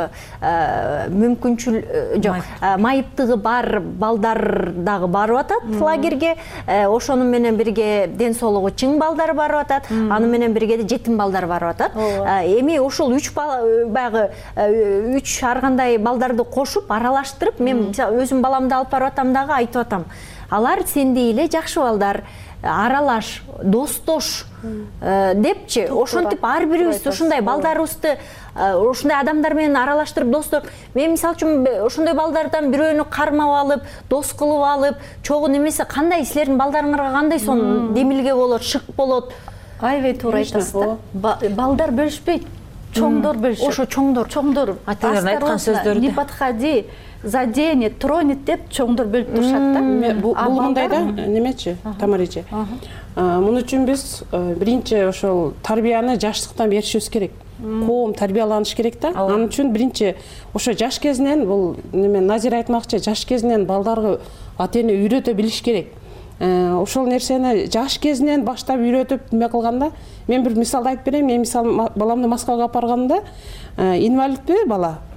мүмкүнчүлүк жок, майыптыгы бар балдар дагы барып атат лагерге. Ошону менен бирге ден соолугу чың балдар барып атат, аны менен бирге де жетим балдар барып атат. Эми ошол 3 бала баягы 3 ар кандай балдарды кошуп, аралаштырып, мен өзүм баламды алып барып атам дагы айтып атам. Алар сендей эле жакшы балдар, аралаш, достош депчи, ошентип ар бирибиз ушундай балдарыбызды ушундай адамдар менен аралаштырып достор. Мен мисалы үчүн ошондой балдардан бирөөнү кармап алып, дос кылып алып, чогуу немесе кандай силердин балдарыңарга кандай сон демилге болот, шык болот. Аябай туура айтасыз да. Балдар бөлүшпөйт. Чоңдор бөлүшөт. Ошо чоңдор. Ата-энелер айткан сөздөрдү. Не подходи, заденет, тронет деп чоңдор бөлүп турушат да. Бул мындай да, немечи, Тамара эже. Муну үчүн биз биринчи ошол тарбияны жаштыктан беришибиз керек. Коом тарбияланыш керек да. Анын үчүн биринчи ошо жаш кезинен, бул неме Назира айтмакчы, жаш кезинен балдарга ата-эне үйрөтө билиш керек. Ошол нерсени жаш кезинен баштап үйрөтүп неме кылганда, мен бир мисалды айтып берейин. Мен мисалы баламды Москвага апарганда, инвалидпи бала,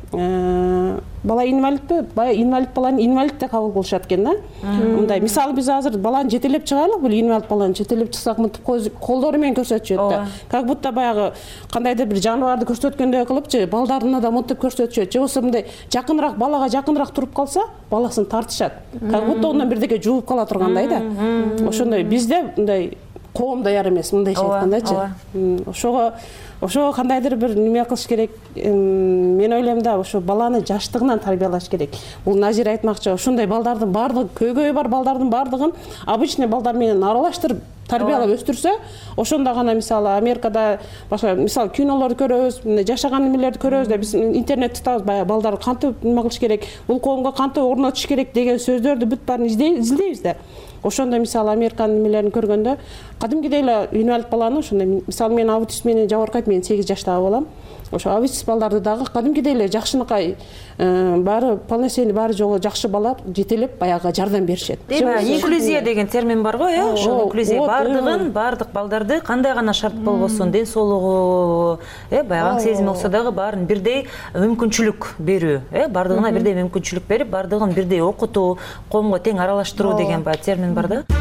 бала инвалидпи, инвалид баланы инвалид деп кабыл кылышат экен да. Мындай мисалы биз азыр баланы жетелеп чыгайлык, бул инвалид баланы жетелеп чыксак мынтип колдору менен көрсөтүшөт да. Как будто баягы кандайдыр бир жаныбарды көрсөткөндөй кылыпчы, балдарына да мынтип көрсөтүшөт. Же болбосо мындай жакыныраак балага жакыныраак туруп калса, баласын тартышат. Как будто ондан бирдеке жууп кала тургандай да. Ошондой бизде мындай коом даяр эмес, мындайча айткандачы. Ошого кандайдыр бир неме кылыш керек. Мен ойлойм да, ошо баланы жаштыгынан тарбиялаш керек. Бул Назира айтмакчы, ошондой балдардын бардыгы, көйгөйү бар балдардын бардыгын обычный балдар менен аралаштырып тарбиялап өстүрсө, ошондо гана мисалы Америкада башка мисалы кинолорду көрөбүз, жашаган немелерди көрөбүз да, биз интернетте табабыз, баягы балдар кантип неме кылыш керек, бул коомго кантип орнотуш керек деген сөздөрдү бүт баарын изилдейбиз да. Ошондо мисалы Американын немелерин көргөндө кадимгидей эле инвалид баланы ошондой мисалы мен аутист менен жабыркайт, мен 8 жаштагы балам. Ошо аутист балдарды дагы кадимгидей эле жакшынакай баары полноценный баары жолу жакшы балар жетелеп баягы жардам беришет. Инклюзия деген термин бар го, ошол инклюзия бардык балдарды кандай гана шарт болбосун, ден соолугу, баягы аң сезими болсо дагы баарын бирдей мүмкүнчүлүк берүү, бардыгына бирдей мүмкүнчүлүк берип, бардыгын бирдей окутуу, коомго тең аралаштыруу деген термин бар да.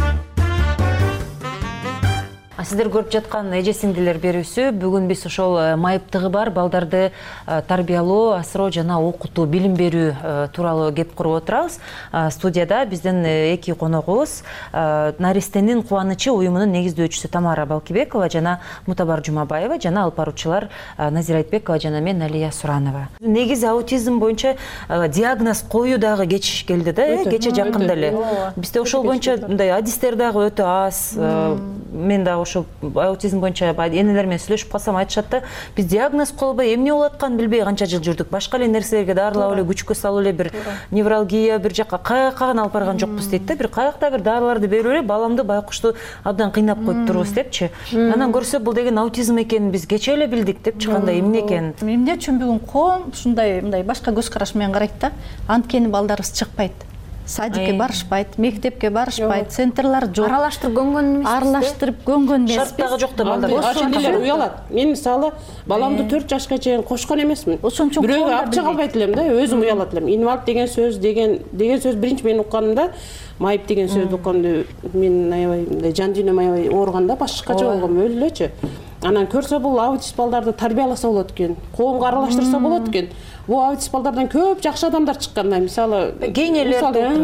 Сиздер көрүп жаткан эже сиңдилер берүүсү бүгүн биз ошол майыптыгы бар балдарды тарбиялоо, асыроо жана окутуу, билим берүү тууралуу кеп куруп отурабыз. Студияда биздин эки коногубуз Наристенин кубанычы уюмунун негиздөөчүсү Тамара Балкибекова жана Мутабар Жумабаева жана алып баруучулар Назира Айтбекова жана мен Алия Суранова. Негизи аутизм боюнча диагноз коюу дагы кеч келди да, кече жакында эле. Бизде ошол боюнча мындай адистер дагы өтө аз. Мен дагы ошо аутизм боюнча энелер менен сүйлөшүп калсам айтышат да, биз диагноз колбой эмне болуп атканын билбей канча жыл жүрдүк. Башка эле нерселерге дарылап эле, күчкө салып эле, бир невралгия бир жакка каяка гана алып барган жокпуз дейт да. Бир каякта бир дарыларды берип эле баламды байкушту абдан кыйнап коюп турбуз депчи. Анан көрсө бул деген аутизм экенин биз кече эле билдик депчи, кандай эмне экенин. Эмне үчүн бүгүн коом ушундай мындай башка көз караш менен карайт да? Анткени балдарыбыз чыкпайт. Садикке барышпайт, мектепке барышпайт, центрлар жок. Аралаштырып көнгөн эмеспиз. Аралаштырып көнгөн эмеспиз. Шарттагы жок да балдар. Ошондойлор уялат. Мен мисалы баламды 4 жашка чейин кошкон эмесмин. Бирөөгө алып чыга албайт элем да, өзүм уялат элем. Инвалид деген сөз биринчи мен укканымда, майып деген сөздү укканда мен аябай жан дүйнөм аябай ооруганда башкача болгом, өлү элечи. Анан көрсө бул аутист балдарды тарбияласа болот экен, коомго аралаштырса болот экен. Бул аутист балдардан көп жакшы адамдар чыкканда, мисалы генийлер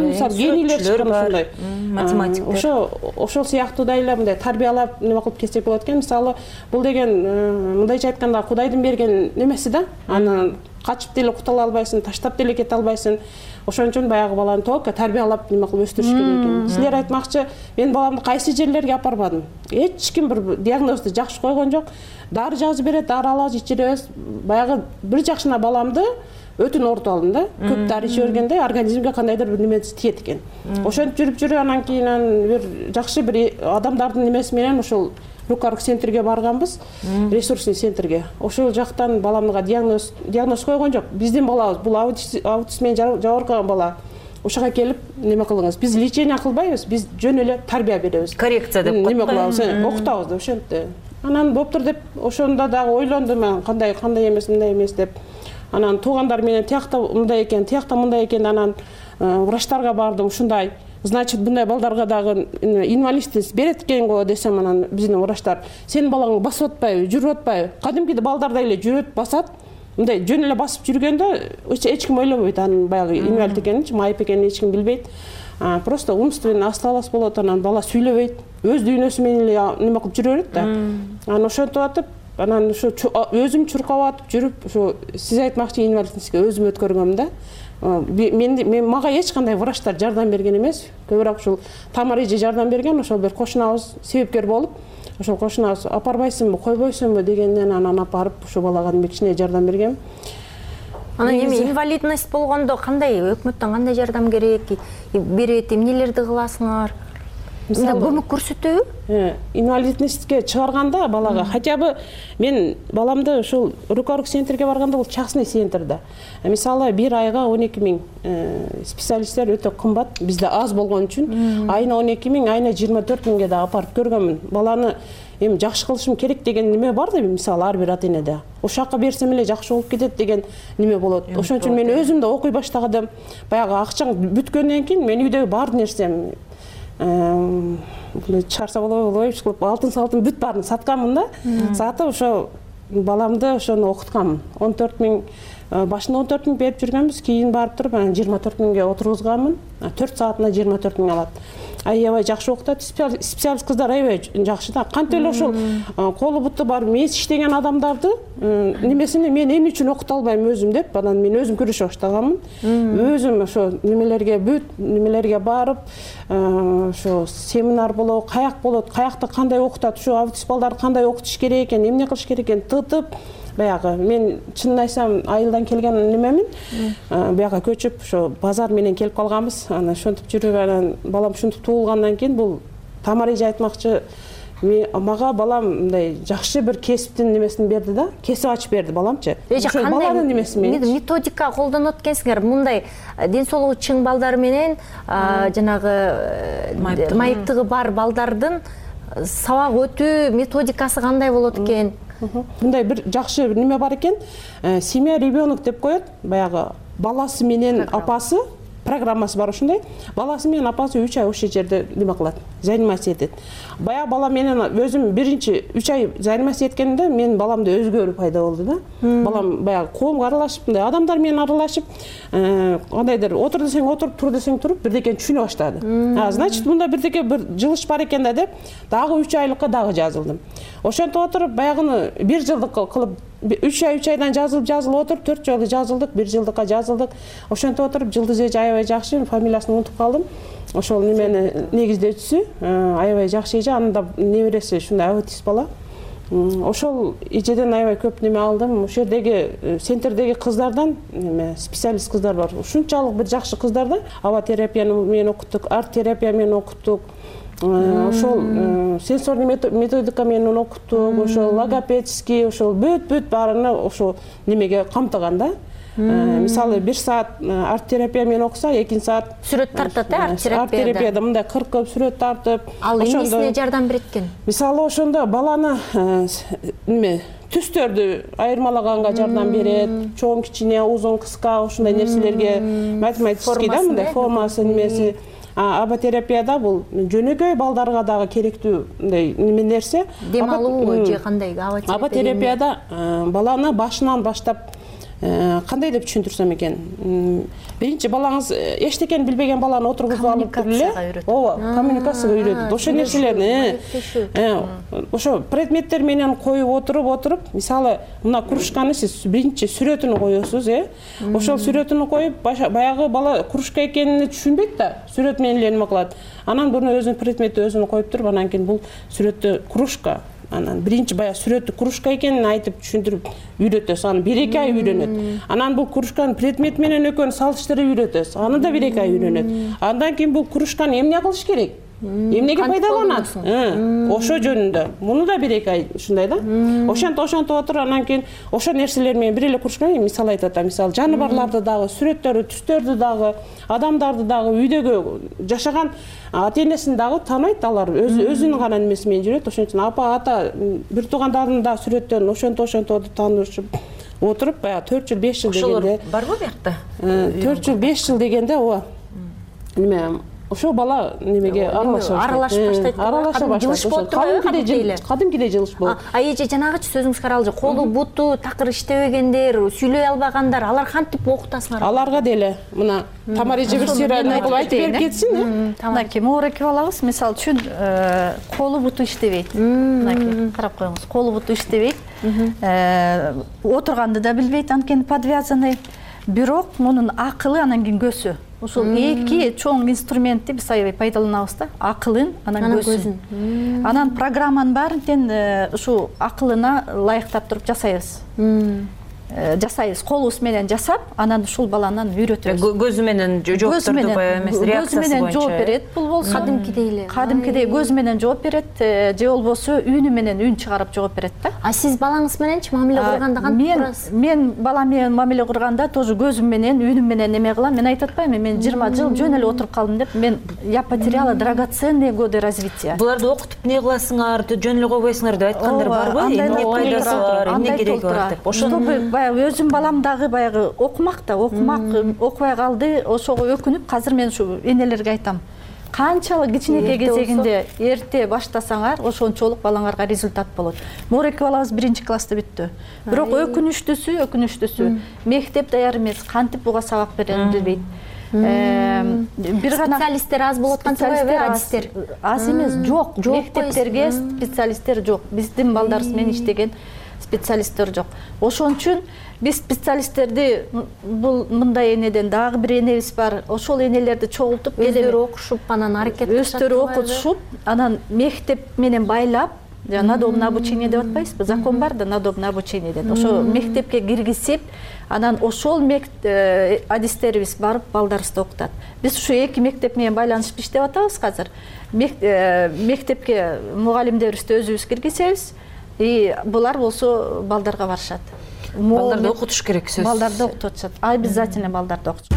чыккан ушундай. Математиктер. Ошол сыяктуудай эле мындай тарбиялап неме кылып кетсек болот экен. Мисалы бул деген мындайча айтканда Кудайдын берген немеси да. Аны качып деле кутула албайсың, таштап деле кете албайсың. Ошон үчүн баягы баланы толук тарбиялап неме кылып өстүрүш керек экен. Силер айтмакчы, мен баламды кайсы жерлерге алып барбадым. Эч ким бир диагнозду жакшы койгон жок. Дары жазып берет, дары алабыз, ичиребиз. Баягы бир жакшына баламды өтүн оорутуп алдым да. Көп дары иче бергенде организмге кандайдыр бир немеси тиет экен. Ошентип жүрүп анан кийин бир жакшы бир адамдардын немеси менен ошол рукарк центрге барганбыз, ресурсный центрге. Ошол жактан баламга диагноз койгон жок. Биздин балабыз, бул аутист менен жабыркаган бала. Ошого келип неме кылыңыз. Биз лечение кылбайбыз, биз жөн эле тарбия беребиз. Коррекция деп неме кылабыз, окутабыз да ошентти. Анан доктор деп ошондо дагы ойлондум мен, кандай эмес, мындай эмес деп. Анан туугандар менен тиякта мындай экен, тиякта мындай экен, анан врачтарга бардым, ушундай. Значит, мындай балдарга дагы инвалидность берет экен го десем, анан биздин врачтар, сенин балаң басып атпайбы, жүрүп атпайбы? Кадимкиде балдардай эле жүрөт, басат. Мындай жөн эле басып жүргөндө эч ким ойлобойт анын баягы инвалид экенин, майып экенин эч ким билбейт. Просто умственный осталость болот, анан бала сүйлөбөйт. Өз дүйнөсү менен эле неме кылып жүрө берет да. Анан ошентип атып, анан ошо өзүм чуркап атып жүрүп, ошо сиз айтмакчы инвалидностьке өзүм өткөргөм да. Мен мага эч кандай врачтар жардам берген эмес. Көбүрөөк ушул Тамара эже жардам берген, ошол бир кошунабыз себепкер болуп, ошол кошунабыз апарбайсыңбы, койбойсуңбу дегенден анан апарып ошо балага кичине жардам берген. Анан эми инвалидность болгондо кандай өкмөттөн кандай жардам керек, берет, эмнелерди кыласыңар? көмөк көрсөтөбү? Инвалидностьке чыгарганда балага хотя бы мен баламды ушул рукорг центрге барганда бул частный центрда. Мисалы бир айга 12 000 специалисттер өтө кымбат, бизде аз болгон үчүн айына 12 000, айына 24 000ге да апарып көргөнмүн. Баланы эми жакшы кылышым керек деген неме бар да, мисалы ар бир ата энеде. Ошол жака берсем эле жакшы болуп кетет деген неме болот. Ошон үчүн мен өзүм да окуй баштагам. Баягы акчаң бүткөндөн кийин мен үйдөгү бар нерсем чарса болобой кылып алтын салтын бүт баарын сатканмын да. Сатып ошо баламды ошону окутканмын. 14 000 башында 14 000 берип жүргөнбүз, кийин барып туруп 24 000ге отургузганмын. 4 саатына 24 000 алат. Аябай жакшы окутат. Специалист кыздар аябай жакшы да. Кантип эле ошол колу буту бар мес иштеген адамдарды немесини мен эмне үчүн окута албайм өзүм деп, анан мен өзүм күрөшө баштаганмын. Өзүм ошо немелерге барып, ошо семинар болобу, каяк болот, каякта кандай окутат, ошо аутист балдарды кандай окутуш керек экен, эмне кылыш керек экен тытып, баягы мен чынын айтсам айылдан келген немемин. Баягы көчүп ошо базар менен келип калганбыз. Анан ошентип жүрүп, анан балам ушинтип туулгандан кийин бул Тамарижа айтмакчы, мага балам мындай жакшы бир кесиптин немесин берди да, кесип ачып берди баламчы. Ошо баланын немеси менен методика колдонот экенсиңер. Мындай ден соолугу чың балдар менен жанагы майыптыгы бар балдардын сабак өтүү методикасы кандай болот экен? Мындай бир жакшы неме бар экен. Семья ребенок деп коет. Баягы баласы менен апасы программасы бар ошондой. Баласы менен апасы 3 ай ошол жерде неме кылат, заниматься этет. Баягы бала менен өзүм биринчи 3 ай заниматься эткенде мен баламда өзгөрүү пайда болду да. Балам баягы коомго аралашып, мындай адамдар менен аралашып, кандайдыр отур десең отуруп, тур десең туруп, бирдекени түшүнө баштады. Значит, мында бирдеке бир жылыш бар экен да деп, дагы 3 айлыкка дагы жазылдым. Ошентип отуруп, баягыны 1 жылдык кылып 3 айдан жазылып отуруп, 4 жолу жазылдык, 1 жылдыкка жазылдык. Ошентип отуруп, Жылдыз эже аябай жакшы, фамилиясын унутуп калдым. Ошол немени негиздөөчүсү аябай жакшы эже, анын да небереси ушундай аутист бала. Ошол эжеден аябай көп неме алдым. Ошол жердеги центрдеги кыздардан, специалист кыздар бар. Ушунчалык бир жакшы кыздар да. Аба терапияны менен окуттук, арт терапия менен окуттук. Ошол сенсорный методика менен окуттук, ошол логопедский, ошол бүт баарыны ошол немеге камтыган да. Мисалы 1 саат арт терапия менен окуса, 2 саат сүрөт тартат, арт терапияда мындай 40 сүрөт тартып. Ал эмнесине жардам берет экен? Мисалы ошондо баланы неме түстөрдү айырмалаганга жардам берет, чоң, кичине, узун, кыска ошондой нерселерге математический да мындай формасы немеси. Аботерапияда бул жөнөкөй балдарга дагы керектүү мындай нерсе. Дем алуу же кандай аботерапияда баланы башынан баштап кандай деп түшүндүрсөм экен. Биринчи балаңыз эчтекени билбеген баланы отургузуп алып эле, ооба, коммуникацияга үйрөтөт. Ошол нерселерни ошо предметтер менен коюп отуруп, мисалы, мына кружканы сиз биринчи сүрөтүн коесуз, ошол сүрөтүн коюп, баягы бала кружка экенин түшүнбөйт да, сүрөт менен эле неме кылат. Анан буну өзүнүн предметти өзүнө коюп туруп, анан кийин бул сүрөттү кружка, анан биринчи баягы сүрөттү кружка экенин айтып түшүндүрүп үйрөтөсүз. Аны 1-2 ай үйрөнөт. Анан бул кружканын предмет менен экөөнү салыштырып үйрөтөсүз. Аны да 1-2 ай үйрөнөт. Андан кийин бул кружканы эмне кылыш керек? Эмнеге пайдаланат? Ошо жөнүндө. Муну да 1-2 ай ушундай да. Ошентип отуруп, анан кийин ошо нерселер менен бир эле кружка, мисал айтып атам, мисалы жаныбарларды дагы, сүрөттөрдү, түстөрдү дагы, адамдарды дагы, үйдөгү жашаган ата-энесин дагы таанайт, алар өзүнүн гана немеси менен жүрөт. Ошон үчүн апа, ата, бир туугандардын да сүрөттөрүн ошентип таанышып отуруп, баягы 4 жыл, 5 жыл дегенде. Барбы биякта? 4 жыл, 5 жыл дегенде, ооба. Неме ошо бала немеге аралашып баштайт. Жылыш болуп турбайбы? Кадимкидей жылыш болот. Эже жанагычы сөзүңүз каралжы, колу буту такыр иштебегендер, сүйлөй албагандар, алар кантип окутасыңар? Аларга деле мына Тамарижа бир сыйраны айтып берип кетсин. Мынакей моорекеп алабыз. Мисалы үчүн колу буту иштебейт. Мынакей карап коюңуз, колу буту иштебейт. Отурганды да билбейт, анткени подвязанный. Бирок мунун акылы, анан кийин көзү. Ушул эки чоң инструментти биз аябай пайдаланабыз да. Акылын, анан көзүн. Анан программанын баарын тең ушу акылына ылайыктап туруп жасайбыз. жасайбыз, колубуз менен жасап, анан ушул баланан үйрөтөбүз. Көзү менен жооп турду эмес, реакциясы боюнча. жооп берет бул болсо. Кадимкидей эле. Кадимкидей көзү менен жооп берет, же болбосо үнү менен үн чыгарып жооп берет да. А сиз балаңыз мененчи мамиле курганда кантип курасыз? Мен балам менен мамиле курганда тоже көзүм менен, үнүм менен неме кылам. Мен айтып атпаймынбы, мен 20 жыл жөн эле отуруп калдым деп. Мен я потеряла драгоценные годы развития. Буларды окутуп не кыласыңар, жөн эле койбойсуңар деп айткандар барбы? Эмне пайдасы бар, эмне кереги бар деп. Ошону баягы өзүм балам дагы баягы окумак окубай калды. Ошого өкүнүп, азыр мен ушу энелерге айтам. Канчалык кичинекей кезегинде эрте баштасаңар, ошончолук балаңарга результат болот. Морек балабыз 1-класста бүттү. Бирок өкүнүчтүүсү, мектеп даяр эмес, кантип буга сабак берерин билбейт. Специалисттер аз болуп аткан себеби адистер аз эмес, жок. Мектептерге специалисттер жок. Биздин балдарыбыз менен иштеген специалисттер жок. Ошон үчүн биз специалисттерди бул мындай энеден дагы бир энебиз бар. Ошол энелерди чогултуп, өздөрү окушуп, анан аракет кылышат. Өздөрү окутушуп, анан мектеп менен байлап, надобное обучение деп атпайсызбы? Закон бар да, надобное обучение деп. Ошо мектепке киргизип, анан ошол адистерибиз барып балдарыбызды окутат. Биз ушу эки мектеп менен байланышып иштеп атабыз азыр. Мектепке мугалимдерибизди өзүбүз киргизебиз, и булар болсо балдарга барышат. Балдарды окутуш керек сөзсүз. Балдарды окутушат. Обязательно балдарды окутуш.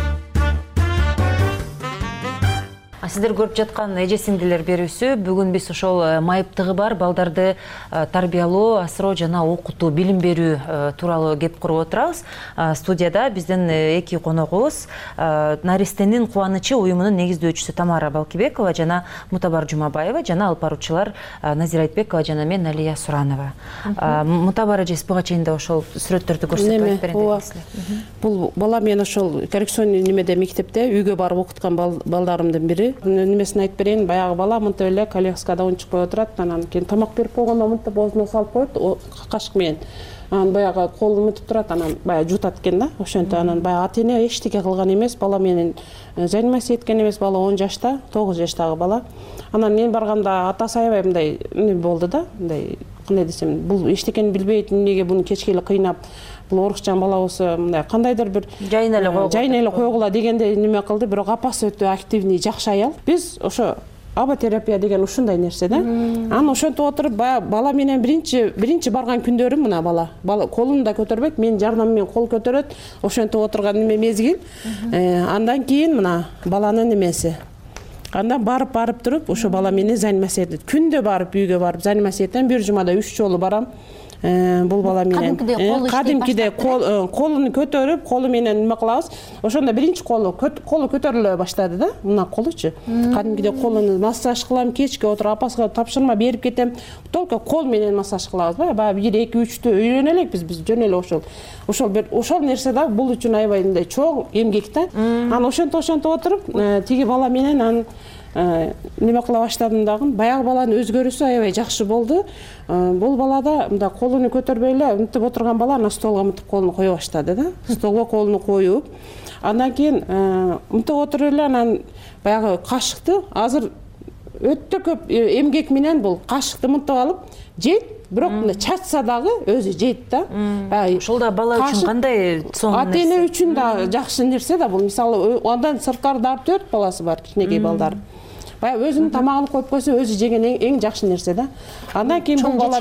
Сиздер көрүп жаткан эже сиңдилер берүүсү бүгүн биз ошол майыптыгы бар балдарды тарбиялоо, асыроо жана окутуу, билим берүү тууралуу кеп куруп отурабыз. Студияда биздин эки коногубуз Наристенин кубанычы уюмунун негиздөөчүсү Тамара Балкибекова жана Мутабар Жумабаева жана алып баруучулар Назира Айтбекова жана мен Алия Суранова. Мутабар эже буга чейин да ошол сүрөттөрдү көрсөтүп айтып берейин дедиңиз. Бул бала мен ошол коррекционный немеде мектепте үйгө барып окуткан балдарымдын бири. Немесин айтып берейин, баягы бала мынтип эле коллекцияда ойнчук кое отурат, анан кийин тамак берип койгондо мынтип оозуна салып коет, кашык менен. Анан баягы колун мынтип турат, анан баягы жутат экен да, ошентип анан баягы ата-эне эчтеке кылган эмес, бала менен заниматься эткен эмес, бала 10 жашта, 9 жаштагы бала. Анан мен барганда атасы аябай мындай эме болду да, мындай кандай десем, бул эчтекени билбейт, эмнеге буну кечке эле кыйнап, бул орукчан бала болсо мындай кандайдыр бир жайына эле койгула дегенде неме кылды, бирок апасы өтө активный, жакшы аял. Биз ошо аботерапия деген ушундай нерсе да. Анан ошентип отуруп бала менен биринчи барган күндөрүм мына бала колун да көтөрбөйт, мен жардам менен кол көтөрөт, ошентип отурган неме мезгил. Андан кийин мына баланын немеси. Андан барып туруп ошо бала менен заниматься этет. Күндө барып үйгө барып занимация этем, бир жумада 3 жолу барам. Бул бала менен кадимкиде колун көтөрүп, колу менен неме кылабыз. Ошондо биринчи колу көтөрүлө баштады да, мына колучу. Кадимкиде колун массаж кылам, кечке отуруп апасына тапшырма берип кетем. Только кол менен массаж кылабыз. Баягы 1, 2, 3тү үйрөнө элек биз жөн эле ошол нерсе да бул үчүн аябай мындай чоң эмгек да. Анан ошентип отуруп, тиги бала менен анан неме кыла баштадым дагы. Баягы баланын өзгөрүүсү аябай жакшы болду. Бул балада мындай колуну көтөрбөй эле мынтип отурган бала ана столго мынтип колуну кое баштады да. Столго колуну коюп, андан кийин мынтип отуруп эле анан баягы кашыкты азыр өтө көп эмгек менен бул кашыкты мынтип алып жейт, бирок мындай чачса дагы өзү жейт да. Ошол да бала үчүн кандай соң нерсе? Ата-эне үчүн да жакшы нерсе да бул. Мисалы андан сырткары 4 баласы бар, кичинекей балдар. Баягы өзүнүн тамагын коюп койсо өзү жеген эң жакшы нерсе да. Андан кийин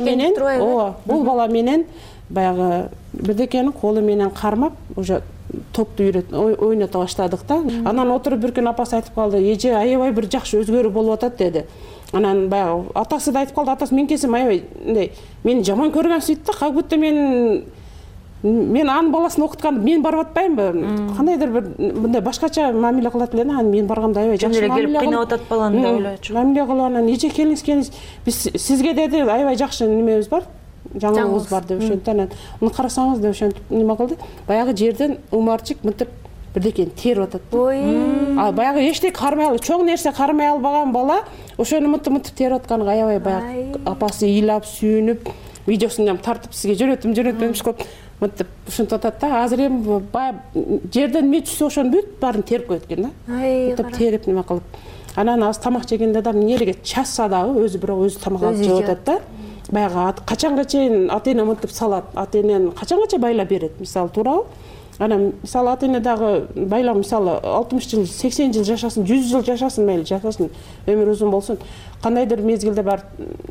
бул бала менен баягы бирдекени колу менен кармап уже топту ойното баштадык да. Анан отуруп бир күн апасы айтып калды, эже аябай бир жакшы өзгөрүү болуп атат деди. Анан баягы атасы да айтып калды, атасы мен келсем аябай мындай мени жаман көргөнсүйт да, как будто мен анын баласын окутканды мен барып атпаймынбы? Кандайдыр бир мындай башкача мамиле кылат эле да. Анан мен барганда аябай жакшы мамиле кылып кыйнап атат баланы деп ойлочу. Мамиле кылып анан эже келиңиз, биз сизге деди аябай жакшы немебиз бар, жаңылыгыбыз бар деп ошентип анан уну карасаңыз деп ошентип неме кылды. Баягы жерден умарчык мынтип бирдекени терип атат. Баягы эчтеке кармай албай, чоң нерсе кармай албаган бала ошону мынтип терип атканга аябай баягы апасы ыйлап сүйүнүп, видеосун тартып сизге жөнөттүм деп мынтип ушинтип атат да. Азыр эми баягы жерден эмне түшсө ошонун бүт баарын терип коет экен да. Мынтип терип неме кылып. Анан азыр тамак жегенде да эмнеге чачса дагы өзү бирок өзү тамак алып жеп атат да. баягы качанга чейин ата эне мынтип салат, ата энени качанга байлап берет, мисалы, туурабы? Анан мисалы ата эне дагы байлап, мисалы 60 жыл, 80 жыл жашасын, 100 жыл жашасын, мейли жашасын, өмүр узун болсун. Кандайдыр мезгилде бар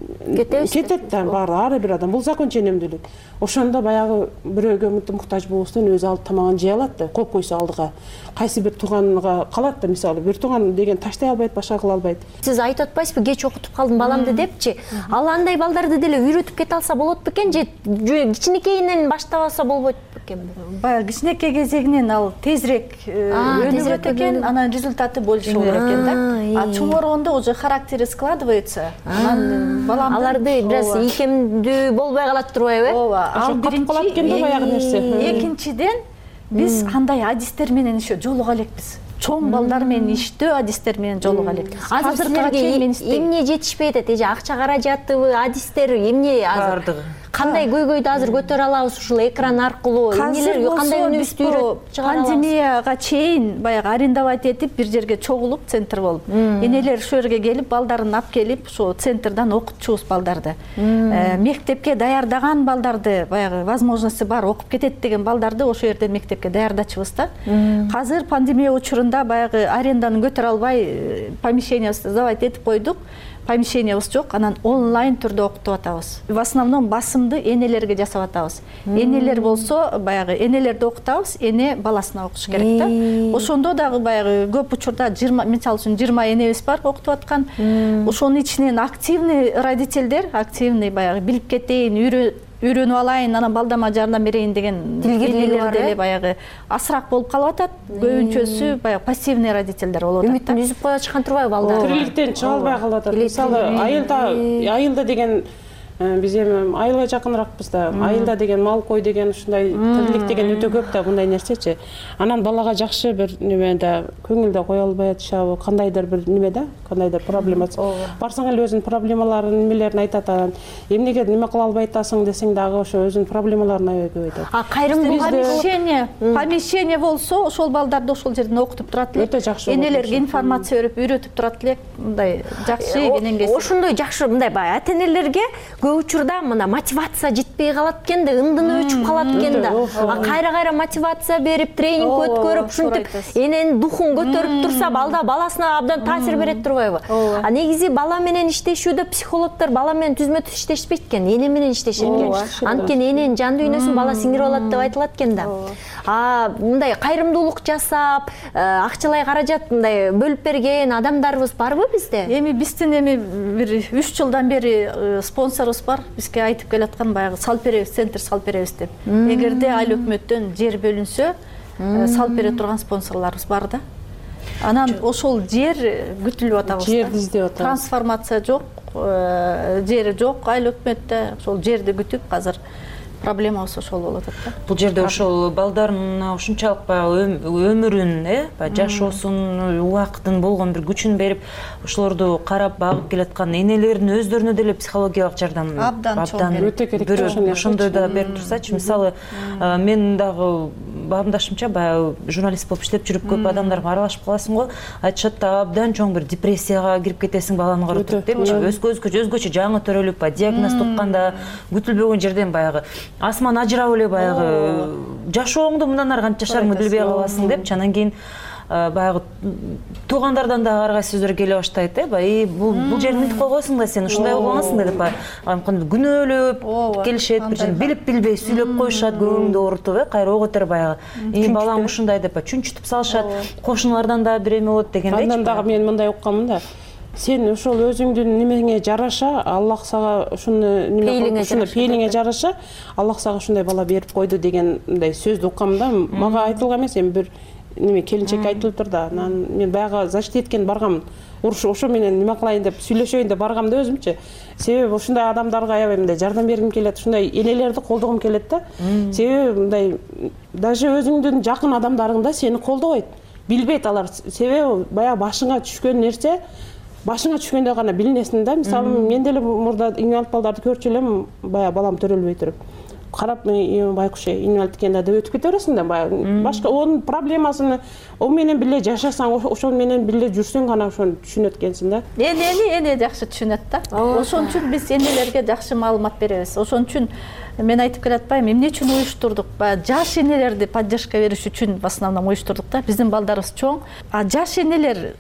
кетет да баары ар бир адам. Бул закон ченемдүүлүк. Ошондо баягы бирөөгө муктаж болбостон өзү алып тамагын жей алат да, коюп койсо алдыга. Кайсы бир тууганга калат да, мисалы, бир тууган деген таштай албайт, башка кыла албайт. Сиз айтып атпайсызбы, кеч окутуп калдым баламды депчи. Ал андай балдарды деле үйрөтүп кете алса болот бекен же кичинекейинен баштап алса болбойт бекен? Баягы кичинекей кезегинен ал тезирээк өнүгөт экен, анан результаты больше болот экен да. А чоңойгондо уже характери складывается. Анан балам аларды бир аз ийкемдүү болбой калат турбайбы? Ооба. Ал биринчи, экинчиден биз кандай адистер менен еще жолуга элекпиз. Чоң балдар менен иштөө адистер менен жолуга элек. Азыр силерге эмне жетишпей атат? Эже акча каражатыбы, адистер эмне азыр? Кандай көйгөйдү азыр көтөрө алабыз ушул экран аркылуу? Эмнелер кандай өнүгүштү үйрөтүп чыгара алабыз? Пандемияга чейин баягы арендовать этип бир жерге чогулуп, центр болуп, энелер ушул жерге келип, балдарын алып келип, ошо центрдан окутчубуз балдарды. Мектепке даярдаган балдарды, баягы возможности бар, окуп кетет деген балдарды ошол жерден мектепке даярдачыбыз да. Азыр пандемия учурунда баягы аренданы көтөрө албай, помещениябызды сдавать этип койдук. Помещениябыз жок, анан онлайн түрдө окутуп атабыз. В основном басымды энелерге жасап атабыз. Энелер болсо, баягы энелерди окутабыз, эне баласына окуш керек да. Ошондо дагы баягы көп учурда 20, мисалы үчүн 20 энебиз бар окутуп аткан. Ошонун ичинен активный родительдер, активный баягы билип кетейин, үйрөнүп алайын, анан балдама жардам берейин деген энелер деле баягы асыраак болуп калып атат. Көбүнчөсү баягы пассивный родительдер болуп атат. Үмүтүн үзүп коя чыккан турбайбы балдар? Тириликтен чыга албай калып атат. Мисалы, айылда деген биз эми айылга жакыныракпыз да. Айылда деген мал кой деген ушундай тирилик деген өтө көп да, мындай нерсечи. Анан балага жакшы бир неме да көңүлдө кое албай атышабы, кандайдыр бир неме да, кандайдыр проблемасы. Барсаң эле өзүнүн проблемаларын, немелерин айтат анан. Эмнеге неме кыла албай атасың десең дагы ошо өзүнүн проблемаларын аябай көп айтат. А кайрымдуулук помещение болсо, ошол балдарды ошол жерден окутуп турат элек. Өтө жакшы. Энелерге информация берип, үйрөтүп турат элек. Мындай жакшы кененге. Ошондой жакшы мындай баягы ата-энелерге көп учурда мына мотивация жетпей калат экен да, ындыны өчүп калат экен да. Кайра мотивация берип, тренинг өткөрүп, ушинтип эненин духун көтөрүп турса, баласына абдан таасир берет турбайбы? А негизи бала менен иштешүүдө психологдор бала менен түзмө-түз иштешпейт экен, эне менен иштешет экен. Анткени эненин жан дүйнөсүн бала сиңирип алат деп айтылат экен да. Мындай кайрымдуулук жасап, акчалай каражат мындай бөлүп берген адамдарыбыз барбы бизде? Эми биздин бир 3 жылдан бери спонсорубуз бар. Бизге айтып келаткан баягы салып беребиз, центр салып беребиз деп. Эгерде айыл өкмөттөн жер бөлүнсө, салып бере турган спонсорлорубуз бар да. Анан ошол жер күтүлүп атабыз. Жерди издеп атабыз. Трансформация жок, жери жок айыл өкмөттө. Ошол жерди күтүп азыр проблемабыз ошол болуп атат да. Бул жерде ошол балдардын ушунчалык баягы өмүрүн, жашоосун, убактын болгон бир күчүн берип, ошолорду карап багып келаткан энелердин өздөрүнө деле психологиялык жардам абдан өтө керек. Ошондой да берип турсачы, мисалы, мен дагы баамдашымча баягы журналист болуп иштеп жүрүп көп адамдарга аралашып каласың го, айтышат да абдан чоң бир депрессияга кирип кетесиң баланы карап туруп депчи, өзгөчө жаңы төрөлүп, диагноз тукканда күтүлбөгөн жерден баягы асман ажырап эле баягы жашооңду мындан ары кантип жашарыңды билбей каласың депчи. Анан кийин баягы туугандардан да ар кайсы сөздөр келе баштайт, баягы бул жерди мынтип койгойсуң да сен ушундай болгонсуң деп баягы күнөөлөп келишет, бир жерде билип билбей сүйлөп коюшат, көңүлүңдү оорутуп, кайра ого көтөрүп баягы балам ушундай деп чүнчүтүп салышат, кошуналардан да бир эме болот дегендей. Андан дагы мен мындай укканмын да. Сен ошол өзүңдүн немеңе жараша, Аллах сага ушуну пейлиңе жараша, Аллах сага ушундай бала берип койду деген мындай сөздү уккам да. Мага айтылган эмес, эми бир неме келинчекке айтылыптыр да. Анан мен баягы защитеткен баргам. Ошо менен неме кылайын деп сүйлөшөйүн деп баргам да өзүмчө. Себеби ушундай адамдарга аябай мындай жардам бергим келет, ушундай энелерди колдогум келет да. Себеби мындай даже өзүңдүн жакын адамдарың да сени колдобойт. Билбейт алар. Себеби баягы башыңа түшкөн нерсе башыңа түшкөндө гана билинесиң да. Мисалы, мен деле мурда иң алып балдарды көрчү элем, баягы балам төрөлбөй туруп. карап байкуш инвалид экенин деп өтүп кете бересиң да, баягы башка онун проблемасын о менен бирге жашасаң, ошол менен бирге жүрсөң гана ошону түшүнөт экенсиң да. Эне жакшы түшүнөт да. Ошон үчүн биз энелерге жакшы маалымат беребиз. Ошон үчүн мен айтып келатпайм, эмне үчүн уюштурдук? Жаш энелерди поддержка бериш үчүн в основном уюштурдук да. Биздин балдарыбыз чоң. Жаш энелер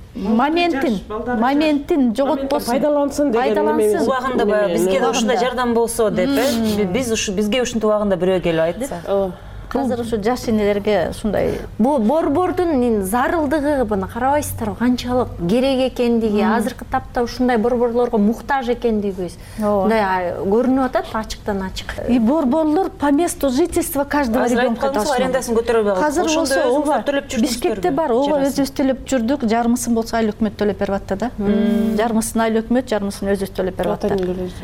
моментин жоготпосун, пайдалансын деген убагында бизге да ушундай жардам болсо деп, бизге ушинтип убагында бирөө келип айтса. Азыр ушу жаш энелерге ушундай борбордун зарылдыгы, буну карабайсыздарбы, канчалык керек экендиги, азыркы тапта ушундай борборлорго муктаж экендигибиз мындай көрүнүп атат ачыктан ачык. И борборлор по месту жительства каждого ребенка должны. Арендасын көтөрө албайбыз. Азыр болсо Бишкекте бар, ооба өзүбүз төлөп жүрдүк, жарымысын болсо айыл өкмөт төлөп берип атты да. Жарымысын айыл өкмөт, жарымысын өзүбүз төлөп берип атты.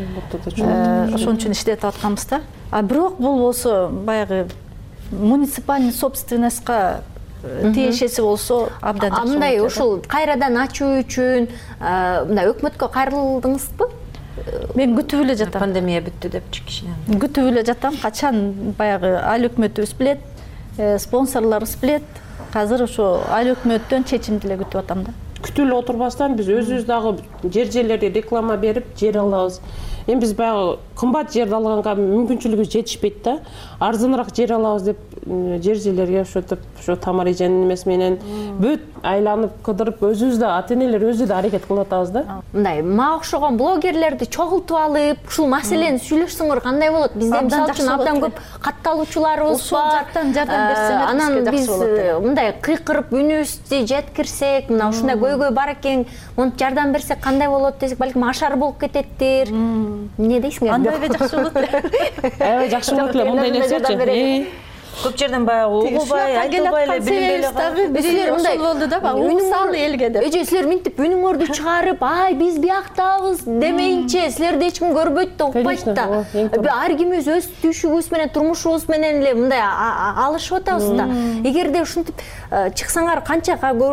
Ошон үчүн иштетип атканбыз да. Бирок бул болсо баягы муниципальный собственностька тиешеси болсо абдан жакшы. Мындай ушул кайрадан ачуу үчүн мындай өкмөткө кайрылдыңызбы? Мен күтүп эле жатам. Пандемия бүттү деп кичине. Күтүп эле жатам. Качан баягы айыл өкмөтүбүз билет, спонсорлорубуз билет. Азыр ошо айыл өкмөттөн чечимди эле күтүп атам да. Күтүп эле отурбастан биз өзүбүз дагы жерлерге реклама берип жер алабыз. Эми биз баягы кымбат жерди алганга мүмкүнчүлүгүбүз жетишпейт да. Арзаныраак жер алабыз деп жерлерге ошентип ошо Тамара эженин эмеси менен бүт айланып кыдырып өзүбүз да ата-энелер өзү да аракет кылып атабыз да. Мындай мага окшогон блогерлерди чогултуп алып, ушул маселени сүйлөшсөңөр кандай болот? Бизде мисалы үчүн абдан көп катталуучуларыбыз бар. Жардам берсеңер анан биз мындай кыйкырып үнүбүздү жеткирсек, мына ушундай көйгөй бар экен, монтип жардам берсек кандай болот десек, балким ашар болуп кететтир. Эмне дейсиңер? Андай жакшы болот эле. Аябай жакшы болот эле мындай нерсечи. Көп жерден баягы угулбай, айтылбай эле билинбей эле силер мындай болду да, унсал элге деп. Эже силер минтип үнүңөрдү чыгарып, ай биз бияктабыз демейинче, силерди эч ким көрбөйт да, укпайт да. Ар кимибиз өз түйшүгүбүз менен, турмушубуз менен эле мындай алышып атабыз да. Эгерде ушинтип чыксаңар, канча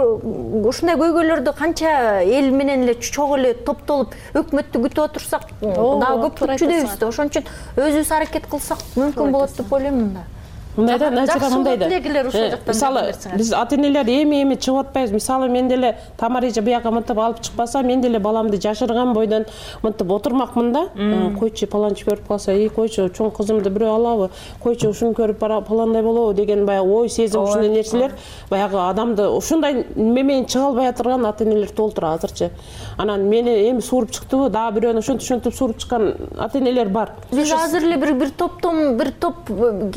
ушундай көйгөйлөрдү канча эл менен эле чогуу эле топтолуп өкмөттү күтүп отурсак, дагы көп күчүдөбүз да. Ошон үчүн өзүбүз аракет кылсак мүмкүн болот деп ойлойм мында. Мындай да, Назира мындай да. Мисалы, биз ата-энелер эми чыгып атпайбыз. Мисалы, мен деле Тамара эже бияка мынтип алып чыкпаса, мен деле баламды жашырган бойдон мынтип отурмакмын да. Койчу паланчы көрүп калса, койчу чоң кызымды бирөө алабы, койчу ушуну көрүп паландай болобу деген баягы ой, сезим ушундай нерселер баягы адамды ушундай неме менен чыга албай турган ата-энелер толтура азырчы. Анан мени эми сууруп чыктыбы, дагы бирөөнү ошентип сууруп чыккан ата-энелер бар. Биз азыр эле бир топ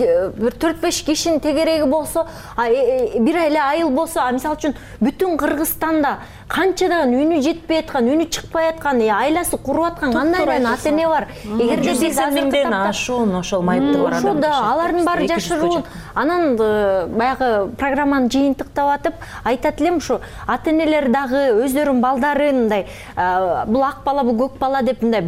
4-5 кишинин тегереги болсо, бир эле айыл болсо, мисалы үчүн бүтүн Кыргызстанда канчадан үнү жетпей аткан, үнү чыкпай аткан, айласы куруп аткан кандайдан ата-эне бар. Эгерде биз миңден ашуун ошол майыптыгы бар адам. Ошо да, алардын баары жашыруун. Анан баягы программаны жыйынтыктап атып, айтат элем ушу ата-энелер дагы өздөрүнүн балдарын мындай бул ак бала, бул көк бала деп мындай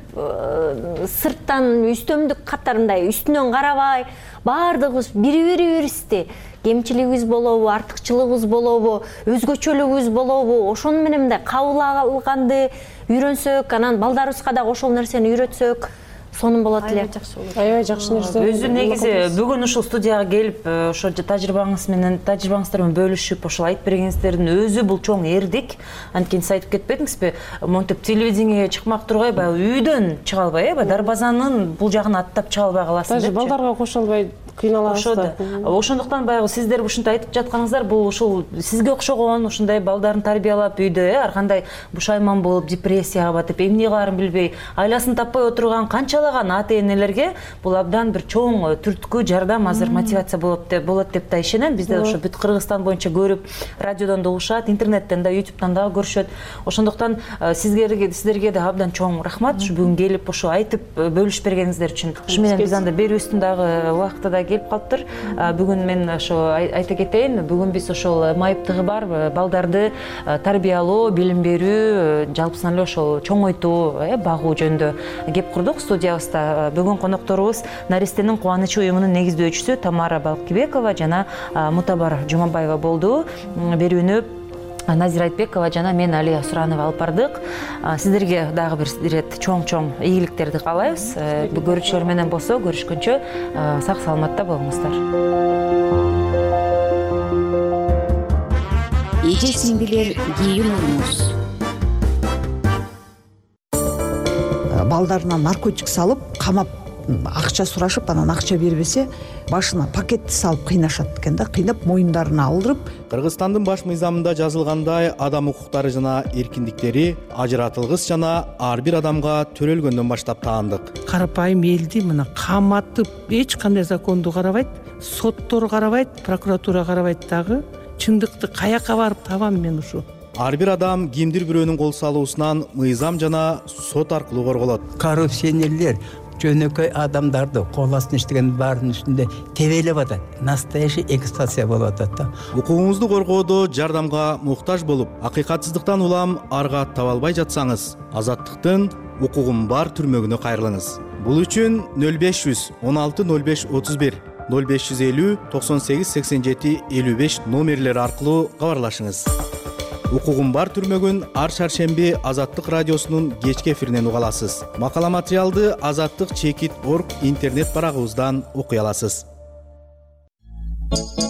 бөлүп сырттан үстөмдүк катары мындай үстүнөн карабай, баардыгыбыз бири-бирибизди кемчилигибиз болобу, артыкчылыгыбыз болобу, өзгөчөлүгүбүз болобу, ошону менен мындай кабыл алганды үйрөнсөк, анан балдарыбызга дагы ошол нерсени үйрөтсөк, сонун болот эле. Аябай жакшы нерсе. Өзү негизи бүгүн ушул студияга келип, ошо тажрыйбаңыздар менен бөлүшүп, ошол айтып бергениңиздердин өзү бул чоң эрдик. Анткени сиз айтып кетпедиңизби, монтип телевидениеге чыкмак тургай, баягы үйдөн чыга албай, дарбазанын бул жагын аттап чыга албай каласың деп. Даже балдарга кошо албай кыйналабыз да. Ошондуктан баягы сиздер ушундай айтып жатканыңыздар, бул ушул сизге окшогон ушундай балдарын тарбиялап үйдө, ар кандай бушайман болуп, депрессияга батып, эмне кылаарын билбей, айласын таппай отурган канчалаган ата-энелерге бул абдан бир чоң түрткү жардам, азыр мотивация болот деп да ишенем. Бизде ошо бүт Кыргызстан боюнча көрүп, радиодон да угушат, интернеттен да, ютубтан да көрүшөт. Ошондуктан сиздерге да абдан чоң рахмат, ушу бүгүн келип ошо айтып бөлүшүп бергениңиздер үчүн. Ушу менен биз анда берүүбүздүн дагы убакыты да келип калыптыр. Бүгүн мен ошо айта кетейин, бүгүн биз ошол майыптыгы бар балдарды тарбиялоо, билим берүү, жалпысынан эле ошол чоңойтуу, багуу жөнүндө кеп курдук студиябызда. Бүгүн конокторубуз Наристенин кубанычы уюмунун негиздөөчүсү Тамара Балкибекова жана Мутабар Жумабаева болду. Берүүнү Назира Айтбекова жана мен Алия Суранова алып бардык. Сиздерге дагы бир ирет чоң ийгиликтерди каалайбыз. Көрүүчүлөр менен болсо көрүшкөнчө сак саламатта болуңуздар. Эже сиңдилер кийин урмуз. Балдарына наркотик салып, камап, акча сурашып, анан акча бербесе, башына пакетти салып кыйнашат экен да, кыйнап моюндарына алдырып. Кыргызстандын баш мыйзамында жазылгандай, адам укуктары жана эркиндиктери ажыратылгыс жана ар бир адамга төрөлгөндөн баштап таандык. Карапайым элди мына каматып, эч кандай законду карабайт, соттор карабайт, прокуратура карабайт дагы. Чындыкты каяка барып табам мен ушу? Ар бир адам кимдир бирөөнүн кол салуусунан мыйзам жана сот аркылуу корголот. Коррупционерлер жөнөкөй адамдарды кол астына иштеген баарынын үстүндө тебелеп атат. Настоящий эксплуатация болуп атат да. Укугуңузду коргоодо жардамга муктаж болуп, акыйкатсыздыктан улам арга таба албай жатсаңыз, Азаттыктын укугум бар түрмөгүнө кайрылыңыз. Бул үчүн 0500 16 05 31 0550 98 87 55 номерлери аркылуу кабарлашыңыз. Укугум бар түрмөгүн ар шаршемби Азаттык радиосунун кечки эфиринен уга аласыз. Макала материалды azattik.org интернет барагыбыздан окуй аласыз.